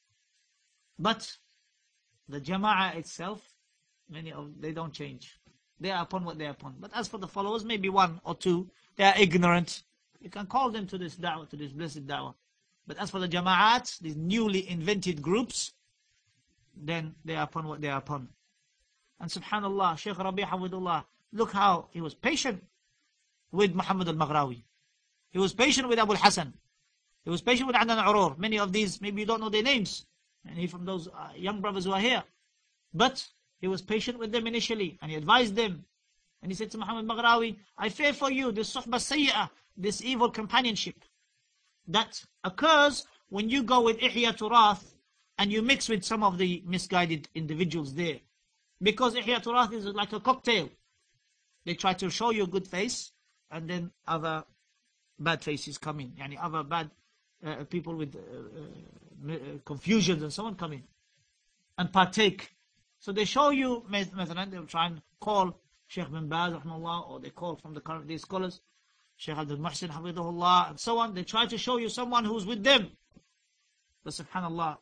A: But the jama'ah itself, many of they don't change. They are upon what they are upon. But as for the followers, maybe one or two, they are ignorant. You can call them to this da'wah, to this blessed da'wah. But as for the jama'at, these newly invented groups, then they are upon what they are upon. And subhanallah, Shaykh Rabi' Hafidullah, look how he was patient with Muhammad al-Maghrawi. He was patient with Abu al-Hasan. He was patient with Adnan Urur. Many of these, maybe you don't know their names. And he from those uh, young brothers who are here. But he was patient with them initially. And he advised them. And he said to Muhammad al-Maghrawi, I fear for you this suhbah sayyah, this evil companionship that occurs when you go with Ihya Turath and you mix with some of the misguided individuals there. Because Ihya Turath is like a cocktail. They try to show you a good face, and then other bad faces come in. Yani other bad uh, people with uh, uh, confusions and so on come in and partake. So they show you, they'll try and call Sheikh bin Baz, rahmahullah, or they call from the current day scholars, Sheikh Abdul Muhsin, hafidhahullah, and so on. They try to show you someone who's with them. But subhanallah,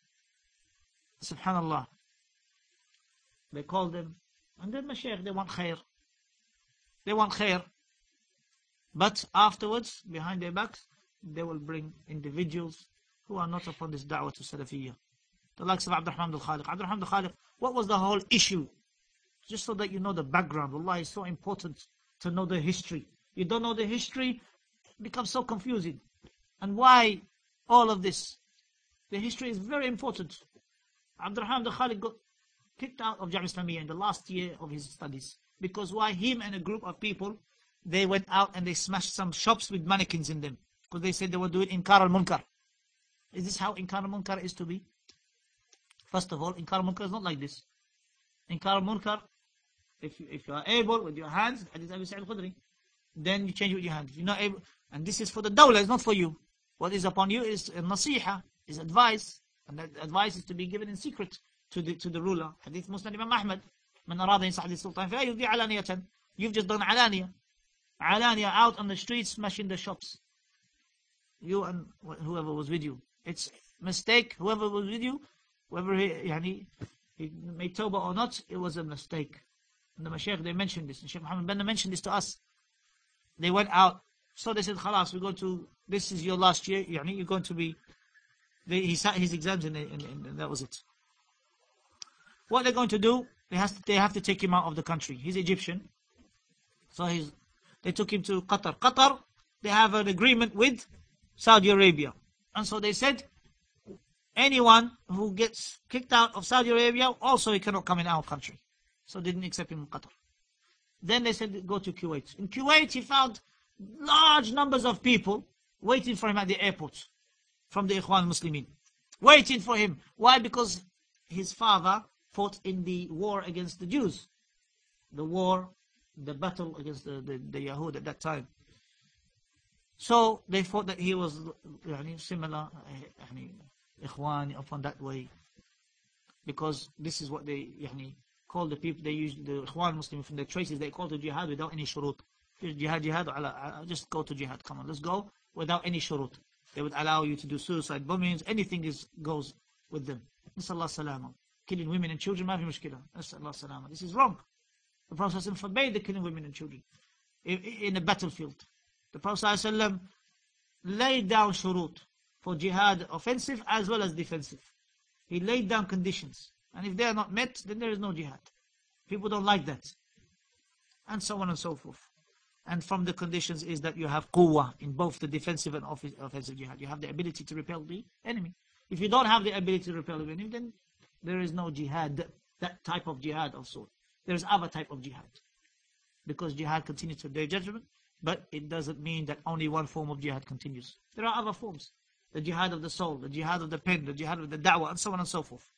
A: subhanallah, they call them, and then Mashaykh, they want khair. They want khair. But afterwards, behind their backs, they will bring individuals who are not upon this da'wah to Salafiyya. The likes of Abdurrahman al-Khaliq. Abdurrahman al-Khaliq, what was the whole issue? Just so that you know the background. Wallahi, it's so important to know the history. You don't know the history, it becomes so confusing. And why all of this? The history is very important. Abdurrahman al-Khaliq got kicked out of Jami'ah Islamiyya in the last year of his studies. Because why? Him and a group of people, they went out and they smashed some shops with mannequins in them. Because they said they were doing Inkar al-Munkar. Is this how Inkar al-Munkar is to be? First of all, Inkar al-Munkar is not like this. Inkar al-Munkar, if you, if you are able with your hands, Hadith Abu Sa'id al-Khudri, then you change with your hands. If you're not able, and this is for the dawla, it's not for you. What is upon you is nasiha, is advice. And that advice is to be given in secret to the to the ruler. Hadith Muslim Imam Ahmad. من أراد ينصح للسلطان فلا يفضي علانية. You've just done alaniya. Alaniya, out on the streets, smashing the shops. You and whoever was with you. It's mistake. Whoever was with you, whoever he, yani, he made tawbah or not, it was a mistake. And the Mashaykh, they mentioned this. And Shaykh Muhammad Banna mentioned this to us. They went out. So they said, khalas, we're going to, this is your last year. Yani, you're going to be, they, he sat his exams and, and, and, and that was it. What they're going to do, They, has to, they have to take him out of the country. He's Egyptian. So he's, they took him to Qatar. Qatar, they have an agreement with Saudi Arabia. And so they said, anyone who gets kicked out of Saudi Arabia, also he cannot come in our country. So they didn't accept him in Qatar. Then they said, go to Kuwait. In Kuwait, he found large numbers of people waiting for him at the airport from the Ikhwan Muslimin. Waiting for him. Why? Because his father fought in the war against the Jews. The war, the battle against the, the, the Yahud at that time. So they thought that he was يعني, similar, يعني, Ikhwan upon that way. Because this is what they يعني, call the people, they use the Ikhwan Muslim from their traces, they call to jihad without any shurut. Jihad, jihad, just go to jihad, come on, let's go. without any shurut. They would allow you to do suicide bombings, anything is goes with them. Nasallahu salama. Killing women and children, ma fi mushkila. Nasallahu salama. This is wrong. The Prophet forbade the killing women and children in, in a battlefield. The Prophet laid down shurut for jihad, offensive as well as defensive. He laid down conditions. And if they are not met, then there is no jihad. People don't like that. And so on and so forth. And from the conditions is that you have quwwah in both the defensive and offensive jihad. You have the ability to repel the enemy. If you don't have the ability to repel the enemy, then there is no jihad, that type of jihad of sort. There is other type of jihad. Because jihad continues to their judgment, but it doesn't mean that only one form of jihad continues. There are other forms. The jihad of the soul, the jihad of the pen, the jihad of the da'wah, and so on and so forth.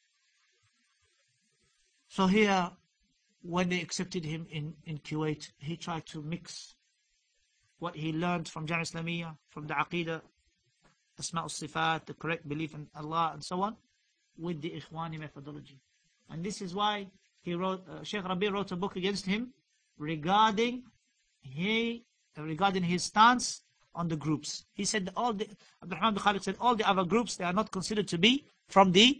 A: So here, when they accepted him in, in Kuwait, he tried to mix what he learned from Jamia Islamiyya, from the Aqidah, Asma' al-Sifat, the correct belief in Allah, and so on, with the Ikhwani methodology. And this is why he wrote, uh, Sheikh Rabi wrote a book against him regarding he uh, regarding his stance on the groups. He said that all the Abdurrahman bin Khalid said all the other groups, they are not considered to be from the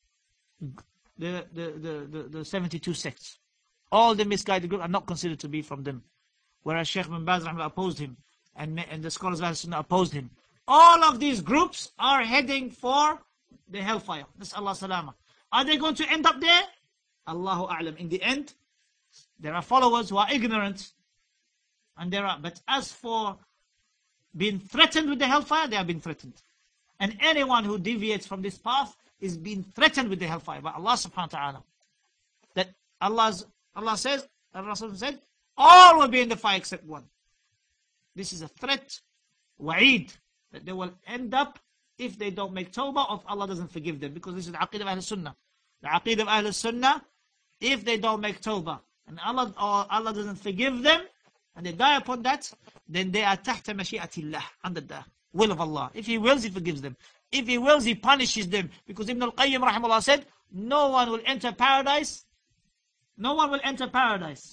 A: the the the, the, the seventy-two sects. All the misguided groups are not considered to be from them. Whereas Sheikh bin Baz opposed him, and, and the scholars of Al-Sunnah opposed him. All of these groups are heading for the hellfire. Nas'Allah salama. Are they going to end up there? Allahu a'lam. In the end, there are followers who are ignorant, and there are. But as for being threatened with the hellfire, they have been threatened. And anyone who deviates from this path is being threatened with the hellfire by Allah subhanahu wa ta'ala. That Allah's, Allah says, Allah said, all will be in the fire except one. This is a threat, wa'id, that they will end up if they don't make tawbah, or if Allah doesn't forgive them. Because this is the Aqidah of Ahl Sunnah. The Aqidah of Ahl Sunnah, if they don't make tawbah, and Allah, or Allah doesn't forgive them, and they die upon that, then they are tahta mashi'atillah, under the will of Allah. If He wills, He forgives them. If He wills, He punishes them. Because Ibn al-Qayyim rahimahullah said, no one will enter paradise, no one will enter paradise.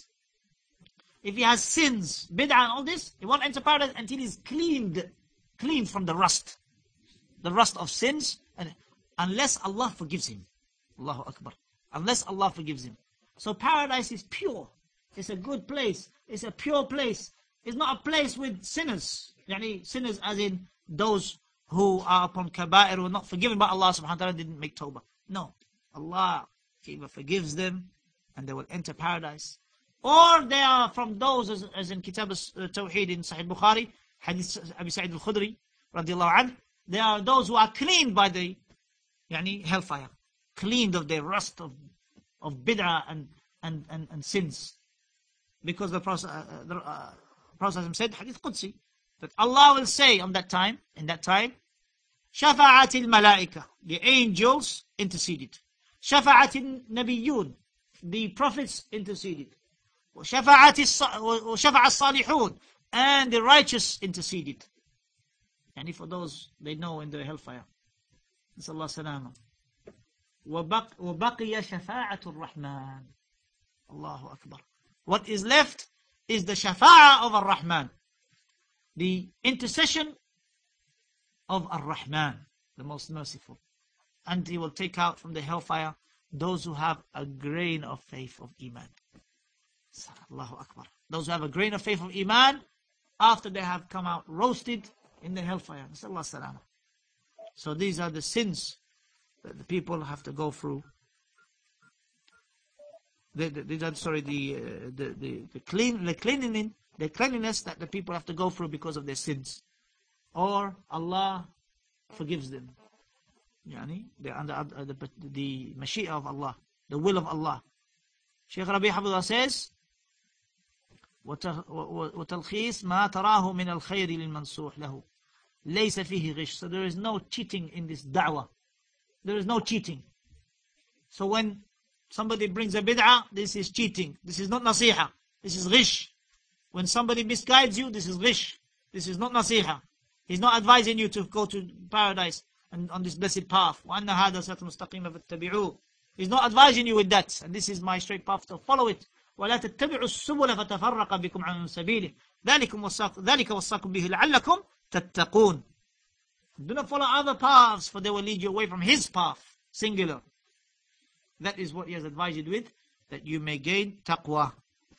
A: If he has sins, bid'ah and all this, he won't enter paradise until he's cleaned, cleaned from the rust. The rust of sins, and unless Allah forgives him. Allahu Akbar. Unless Allah forgives him. So paradise is pure. It's a good place. It's a pure place. It's not a place with sinners. Yani sinners as in those who are upon kaba'ir, who are not forgiven by Allah subhanahu wa ta'ala, didn't make tawbah. No. Allah either forgives them and they will enter paradise. Or they are from those, as, as in Kitab al-Tawheed in Sahih Bukhari, Hadith Abi Sa'id al-Khudri, radiallahu anhu, they are those who are cleaned by the yani, hellfire. Cleaned of their rust of, of bid'ah and, and, and, and sins. Because the Prophet, uh, the, uh, Prophet said, Hadith Qudsi, that Allah will say on that time, in that time, Shafa'atil malaika, the angels interceded. Shafa'atil nabiyyun, the prophets interceded. وَشَفَعَ الصَّالِحُونَ, and the righteous interceded. And for those they know in the hellfire. Nasallahu salama. وَبَقِيَ شَفَاعَةُ الرَّحْمَنِ. Allahu Akbar. What is left is the shafa'ah of Ar-Rahman. The intercession of Ar-Rahman, the most merciful. And He will take out from the hellfire those who have a grain of faith of Iman. Allahu Akbar. Those who have a grain of faith of Iman, after they have come out roasted in the hellfire. So these are the sins that the people have to go through. The, the, the, sorry, the, uh, the, the, the, clean, the, cleaning, the cleanliness that the people have to go through because of their sins. Or Allah forgives them. Yani, they're under uh, the, the Mashiach of Allah, the will of Allah. Shaykh Rabi Hafidullah says, وتلخيص ما تراه من الخير للمنصوح له ليس فيه غش. So there is no cheating in this da'wah. There is no cheating. So when somebody brings a bid'ah, this is cheating. This is not nasiha. This is ghish. When somebody misguides you, this is ghish. This is not nasiha. He's not advising you to go to paradise and on this blessed path. وَأَنَّ هَذَا صِرَاطٌ مُسْتَقِيمًا فَاتَّبِعُوهُ. He's not advising you with that. And this is my straight path, to follow it. وَلَا تَتَّبِعُوا السُّبُلَ فَتَفَرَّقَ بِكُمْ عَنْ سَبِيلِهِ ذَلِكَ وَصَّاكُمْ بِهِ لَعَلَّكُمْ تتقون. Do not follow other paths, for they will lead you away from his path, singular. That is what he has advised you with, that you may gain taqwa.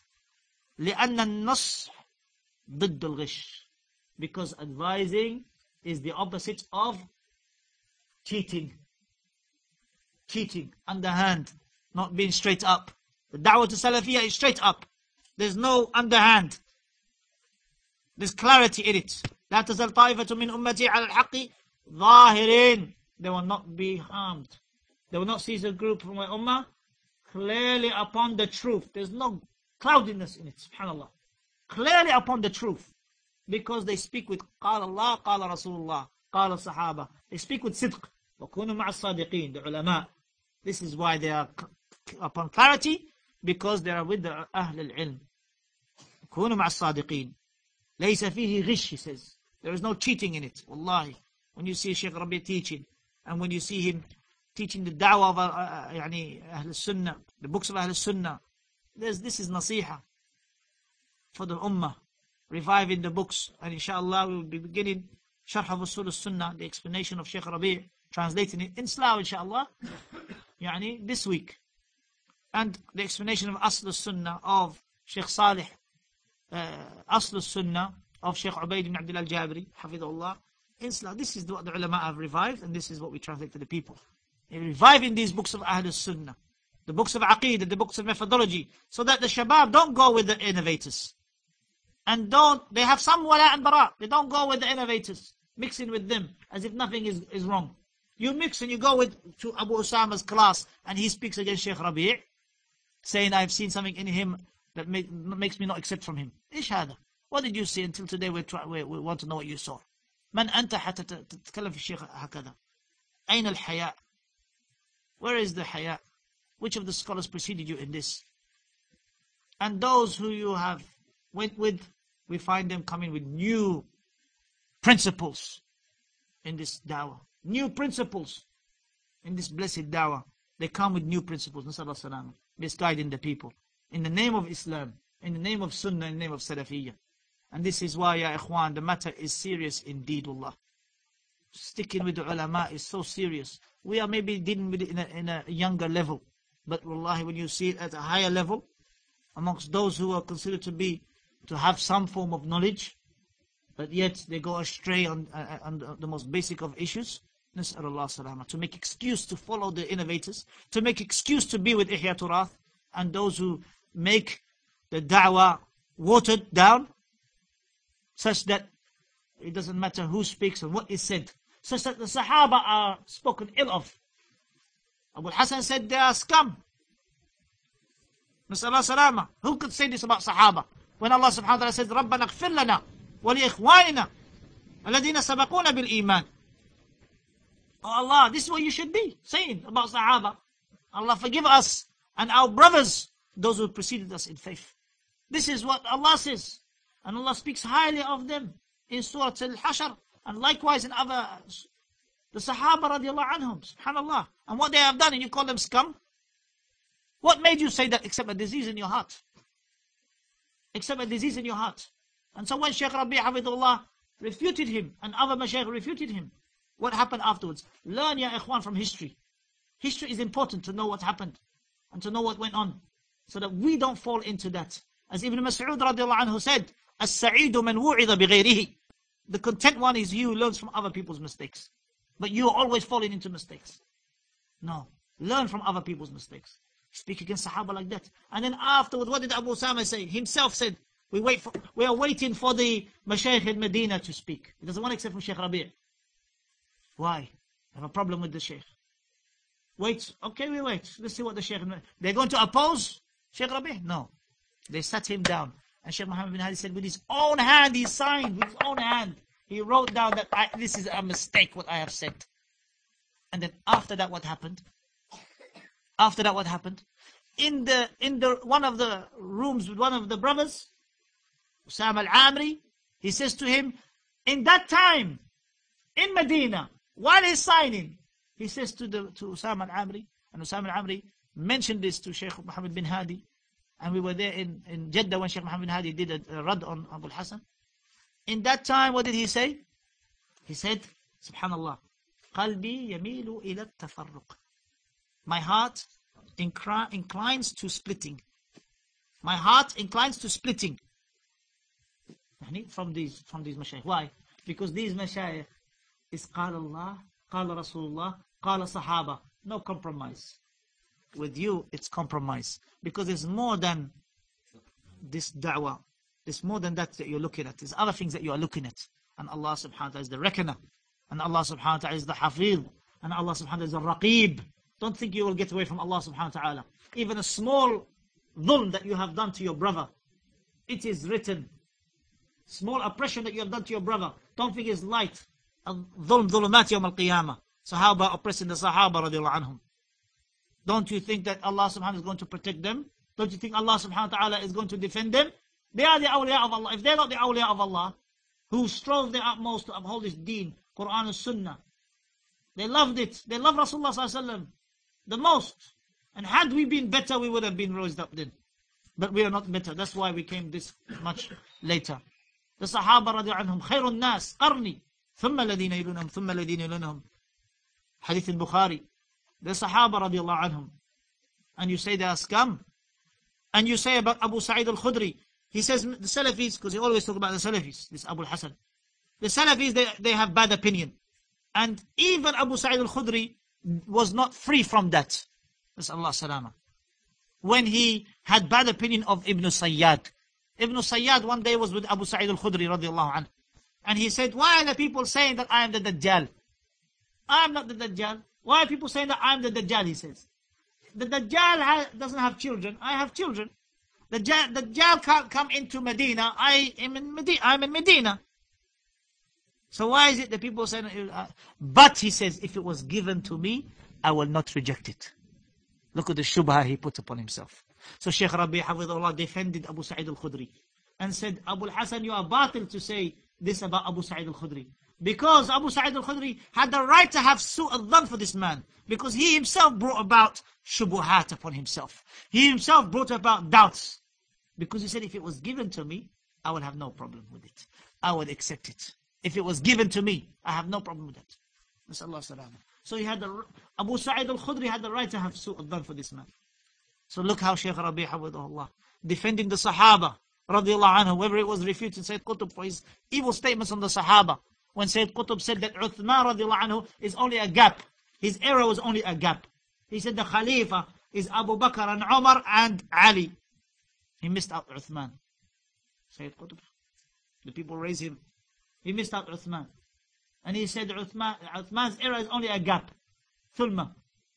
A: لأن النصح ضد الغش. Because advising is the opposite of cheating. Cheating, underhand, not being straight up. The da'wah to Salafiyah is straight up. There's no underhand. There's clarity in it. لا تزال طائفة من أمتي على الحق ظاهرين. They will not be harmed. They will not seize a group from my ummah clearly upon the truth. There's no cloudiness in it, subhanallah. Clearly upon the truth. Because they speak with قال الله, قال رسول الله, قال الصحابة. They speak with صدق. وكونوا مع الصادقين, the ulama. This is why they are upon clarity, because they are with the أهل العلم. كونوا مع الصادقين. ليس فيه غش, he says. There is no cheating in it. Wallahi. When you see Shaykh Rabi teaching, and when you see him teaching the da'wah of uh, يعني, Ahl Sunnah, the books of Ahl Sunnah, there's, this is nasiha for the ummah, reviving the books. And inshallah we will be beginning Sharh of Usul Sunnah, the explanation of Shaykh Rabi, translating it in Slough inshallah, يعني, this week. And the explanation of Asl Sunnah of Shaykh Salih, uh, Asl Sunnah of Shaykh Ubaid ibn Abdullah al-Jabri, Hafidhullah, in Slough. This is what the ulama have revived, and this is what we translate to the people. They're reviving these books of Ahl Sunnah, the books of Aqeedah, the books of methodology, so that the Shabab don't go with the innovators. And don't, they have some wala and bara. They don't go with the innovators, mixing with them as if nothing is, is wrong. You mix and you go with to Abu Usama's class and he speaks against Shaykh Rabi', saying, I've seen something in him that make, makes me not accept from him. Ish hada. What did you see? Until today we, try, we, we want to know what you saw. من أنت حتى تتكلم في الشيخ هكذا؟ أين الحياء? Where is the haya? Which of the scholars preceded you in this? And those who you have went with, we find them coming with new principles in this da'wah. New principles in this blessed da'wah. They come with new principles, Nasallallahu Salama, misguiding the people. In the name of Islam, in the name of Sunnah, in the name of Salafiyah. And this is why, ya ikhwan, the matter is serious indeed, Allah. Sticking with the ulama is so serious. We are maybe dealing with it in a, in a younger level. But wallahi, when you see it at a higher level, amongst those who are considered to be, to have some form of knowledge, but yet they go astray on, uh, on the most basic of issues, Nas'alullah salama, to make excuse to follow the innovators, to make excuse to be with Ihya Turath, and those who make the da'wah watered down, such that it doesn't matter who speaks and what is said, such that the Sahaba are spoken ill of. Abu al-Hasan said they are scum. Nas'alullah salama. Who could say this about Sahaba? When Allah subhanahu wa ta'ala said, رَبَّنَا اغْفِرْ لَنَا وَلِإِخْوَانِنَا الَّذِينَ سَبَقُونَ بِالْإِيمَانِ. Oh Allah, this is what you should be saying about Sahaba. Allah forgive us and our brothers, those who preceded us in faith. This is what Allah says. And Allah speaks highly of them in Surah Al-Hashr, and likewise in other, the Sahaba radiallahu anhum, subhanallah. And what they have done, and you call them scum? What made you say that except a disease in your heart? Except a disease in your heart. And so when Shaykh Rabi' Hafidhullah refuted him, and other Mashaykh refuted him, what happened afterwards? Learn, ya ikhwan, from history. History is important to know what happened, and to know what went on, so that we don't fall into that. As Ibn Mas'ud radiallahu anhu said, السعيد من وعظ بغيره. The content one is he who learns from other people's mistakes. But you are always falling into mistakes. No. Learn from other people's mistakes. Speak against Sahaba like that. And then afterward, what did Abu Usama say? Himself said, we wait for, we are waiting for the Mashaykh in Medina to speak. He doesn't want to accept from Shaykh Rabi'. Why? I have a problem with the Shaykh. Wait. Okay, we wait. Let's see what the Shaykh... They're going to oppose Shaykh Rabi'? No. They sat him down. And Shaykh Muhammad bin Hadi said, with his own hand, he signed, with his own hand. He wrote down that I, this is a mistake, what I have said. And then after that, what happened? After that, what happened? In the in the one of the rooms with one of the brothers, Usama al-Amri, he says to him, in that time, in Medina, while he's signing, he says to the to Usama al-Amri, and Usama al-Amri mentioned this to Shaykh Muhammad bin Hadi, and we were there in, in Jeddah when Shaykh Muhammad bin Hadi did a, a rad on Abu al-Hasan. In that time, what did he say? He said, Subhanallah, قلبي يميل إلى التفرق. My heart incri- inclines to splitting. My heart inclines to splitting. From these, from these mashayikh. Why? Because these mashayikh is قال Allah, قال Rasulullah, قال Sahaba. No compromise. With you, it's compromise. Because there's more than this da'wah. There's more than that that you're looking at. There's other things that you are looking at. And Allah subhanahu wa ta'ala is the reckoner. And Allah subhanahu wa ta'ala is the hafiz. And Allah subhanahu wa ta'ala is the raqib. Don't think you will get away from Allah subhanahu wa ta'ala. Even a small dhulm that you have done to your brother, it is written. Small oppression that you have done to your brother, don't think it's light. Dhulm dhulumat yawm al-qiyamah. Sahaba oppressing the Sahaba radiallahu anhum. Don't you think that Allah subhanahu wa ta'ala is going to protect them? Don't you think Allah subhanahu wa ta'ala is going to defend them? They are the awliya of Allah. If they're not the awliya of Allah, who strove their utmost to uphold this deen, Quran and Sunnah, they loved it. They love Rasulullah sallallahu alaihi wasallam the most. And had we been better, we would have been raised up then. But we are not better. That's why we came this much later. The Sahaba radiallahu anhum, خير الناس قرني ثم الذين يلونهم ثم الذين يلونهم. Hadith al-Bukhari. The Sahaba radiallahu anhum. And you say they are scum. And you say about Abu Sa'id al-Khudri. He says the Salafis, because he always talk about the Salafis, this Abu al-Hasan. The Salafis, they, they have bad opinion. And even Abu Sa'id al-Khudri was not free from that. That's Allah salama. When he had bad opinion of Ibn Sayyad. Ibn Sayyad one day was with Abu Sa'id al-Khudri radiallahu anhu. And he said, why are the people saying that I am the Dajjal? I am not the Dajjal. Why are people saying that I am the Dajjal, he says. The Dajjal ha- doesn't have children. I have children. The Dajjal, the Dajjal can't come into Medina. I am in Medina. I'm in Medina. So why is it that people say, uh, but he says, if it was given to me, I will not reject it. Look at the shubha he put upon himself. So Shaykh Rabi' Hafidhullah defended Abu Sa'id al-Khudri and said, Abu al-Hasan, you are batil to say this about Abu Sa'id al-Khudri. Because Abu Sa'id al-Khudri had the right to have su' al-dhan for this man. Because he himself brought about shubuhat upon himself. He himself brought about doubts. Because he said, if it was given to me, I would have no problem with it. I would accept it. If it was given to me, I have no problem with that. Nasallahu salama. So he had the, Abu Sa'id al-Khudri had the right to have su' al-dhan for this man. So look how Shaykh Rabi' Hafidhullah defending the Sahaba radiallahu anhu, whoever it was refuting Sayyid Qutb for his evil statements on the Sahaba. When Sayyid Qutb said that Uthman radiallahu anhu is only a gap. His era was only a gap. He said the Khalifa is Abu Bakr and Umar and Ali. He missed out Uthman. Sayyid Qutb. The people raised him. He missed out Uthman. And he said Uthman, Uthman's era is only a gap. Thulma.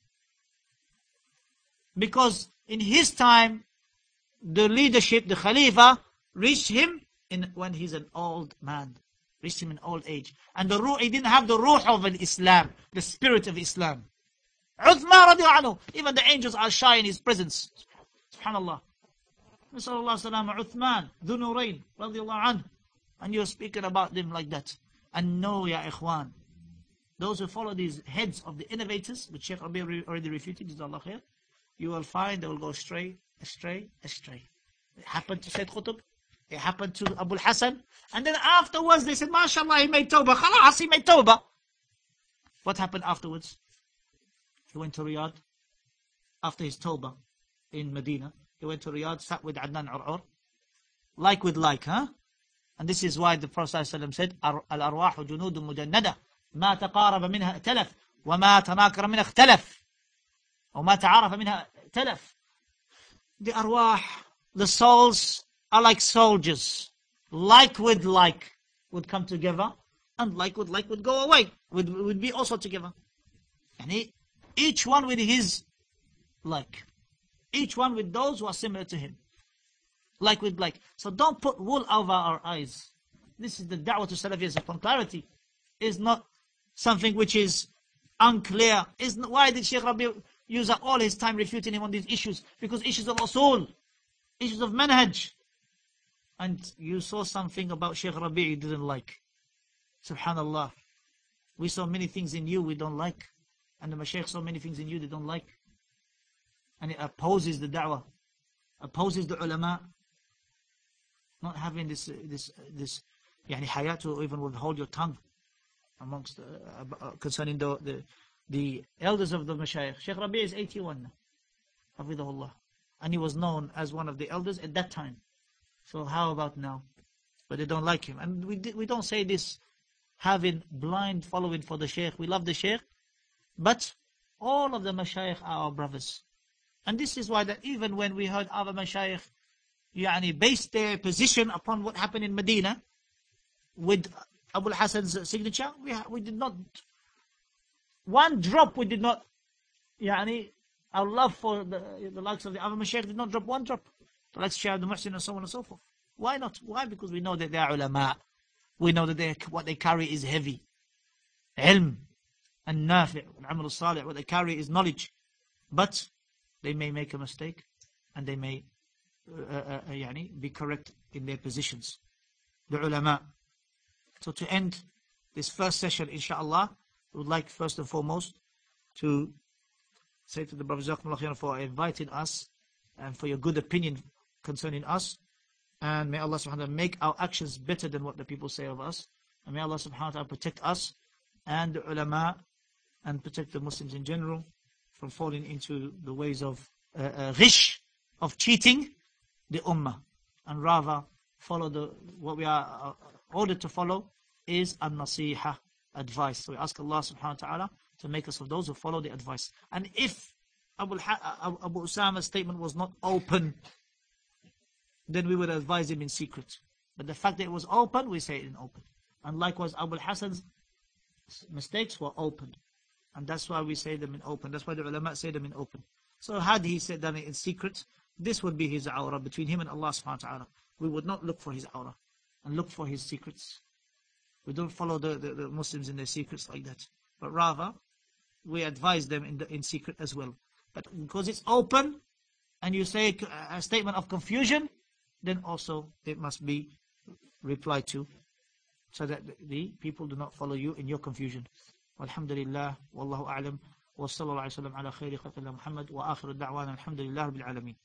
A: Because in his time, the leadership, the Khalifa, reached him in, when he's an old man. Reached him in old age. And the ruh, he didn't have the ruh of Islam, the spirit of Islam. Uthman radiallahu anhu, even the angels are shy in his presence. Subhanallah. Nasallallahu salama, Uthman, Dhu Nurayn, radiallahu anhu. And you're speaking about them like that. And no, ya ikhwan, those who follow these heads of the innovators, which Shaykh Rabi' already refuted, Jazakallah khair, you will find they will go astray, astray, astray. It happened to Sayyid Qutb. It happened to Abu al-Hasan. And then afterwards they said, MashaAllah, he made tawbah. Khalas, he made tawbah. What happened afterwards? He went to Riyadh. After his tawbah in Medina, he went to Riyadh, sat with Adnan Ur'ur. Like with like, huh? And this is why the Prophet ﷺ said, Al-arwahu junudun mujannada. Ma taqaraba minha i'talaf. Wa ma tanakara minha ikhtalaf. وما تعارف منها تلف. The arwah, the souls are like soldiers. Like with like would come together, and like with like would go away, would, would be also together. And he, each one with his like. Each one with those who are similar to him. Like with like. So don't put wool over our eyes. This is the da'wah to Salafiyya upon clarity. Is not something which is unclear. Is not, why did Shaykh Rabi' use up all his time refuting him on these issues? Because issues of usul, issues of manhaj. And you saw something about Shaykh Rabi' you didn't like. Subhanallah. We saw many things in you we don't like. And the Mashaykh saw many things in you they don't like. And it opposes the da'wah. Opposes the ulama. Not having this, this, this, yani hayat to even withhold your tongue. amongst uh, concerning the, the the elders of the Mashayikh. Sheikh Rabi' is eighty-one now, Hafidahullah, and he was known as one of the elders at that time. So how about now? But they don't like him, and we we don't say this having blind following for the Sheikh. We love the Sheikh, but all of the Mashayikh are our brothers, and this is why that even when we heard other Mashayikh, yani based their position upon what happened in Medina with Abu al-Hasan's signature, we we did not one drop. We did not, yani our love for the, the likes of the other Mashayikh did not drop one drop. The likes of Shaykh Abdul Muhsin and so on and so forth. Why not? Why? Because we know that they are ulama. We know that they, what they carry is heavy. Ilm and nafi' and amal salih. What they carry is knowledge. But they may make a mistake, and they may uh, uh, uh, yani, be correct in their positions. The ulama. So to end this first session, inshallah, we would like first and foremost to say to the Brother Jazakumullah khairan for inviting us and for your good opinion concerning us. And may Allah subhanahu wa ta'ala make our actions better than what the people say of us. And may Allah subhanahu wa ta'ala protect us and the ulama and protect the Muslims in general from falling into the ways of uh, uh, ghish, of cheating the ummah. And rather follow the, what we are ordered to follow is an-nasiha, advice. So we ask Allah subhanahu wa ta'ala to make us of those who follow the advice. And if Abu, Abu Usama's statement was not open, then we would advise him in secret. But the fact that it was open, we say it in open. And likewise, Abu al-Hasan's mistakes were open. And that's why we say them in open. That's why the ulama say them in open. So had he said done it in secret, this would be his awrah between him and Allah subhanahu wa ta'ala. We would not look for his awrah and look for his secrets. We don't follow the, the, the Muslims in their secrets like that. But rather, we advise them in, the, in secret as well. But because it's open, and you say a statement of confusion, then also it must be replied to, so that the people do not follow you in your confusion. Walhamdulillah, wallahu a'lam, wa sallallahu alayhi wa sallam ala khayri khalqillah Muhammad, wa akhiru da'wana alhamdulillah rabbil alameen.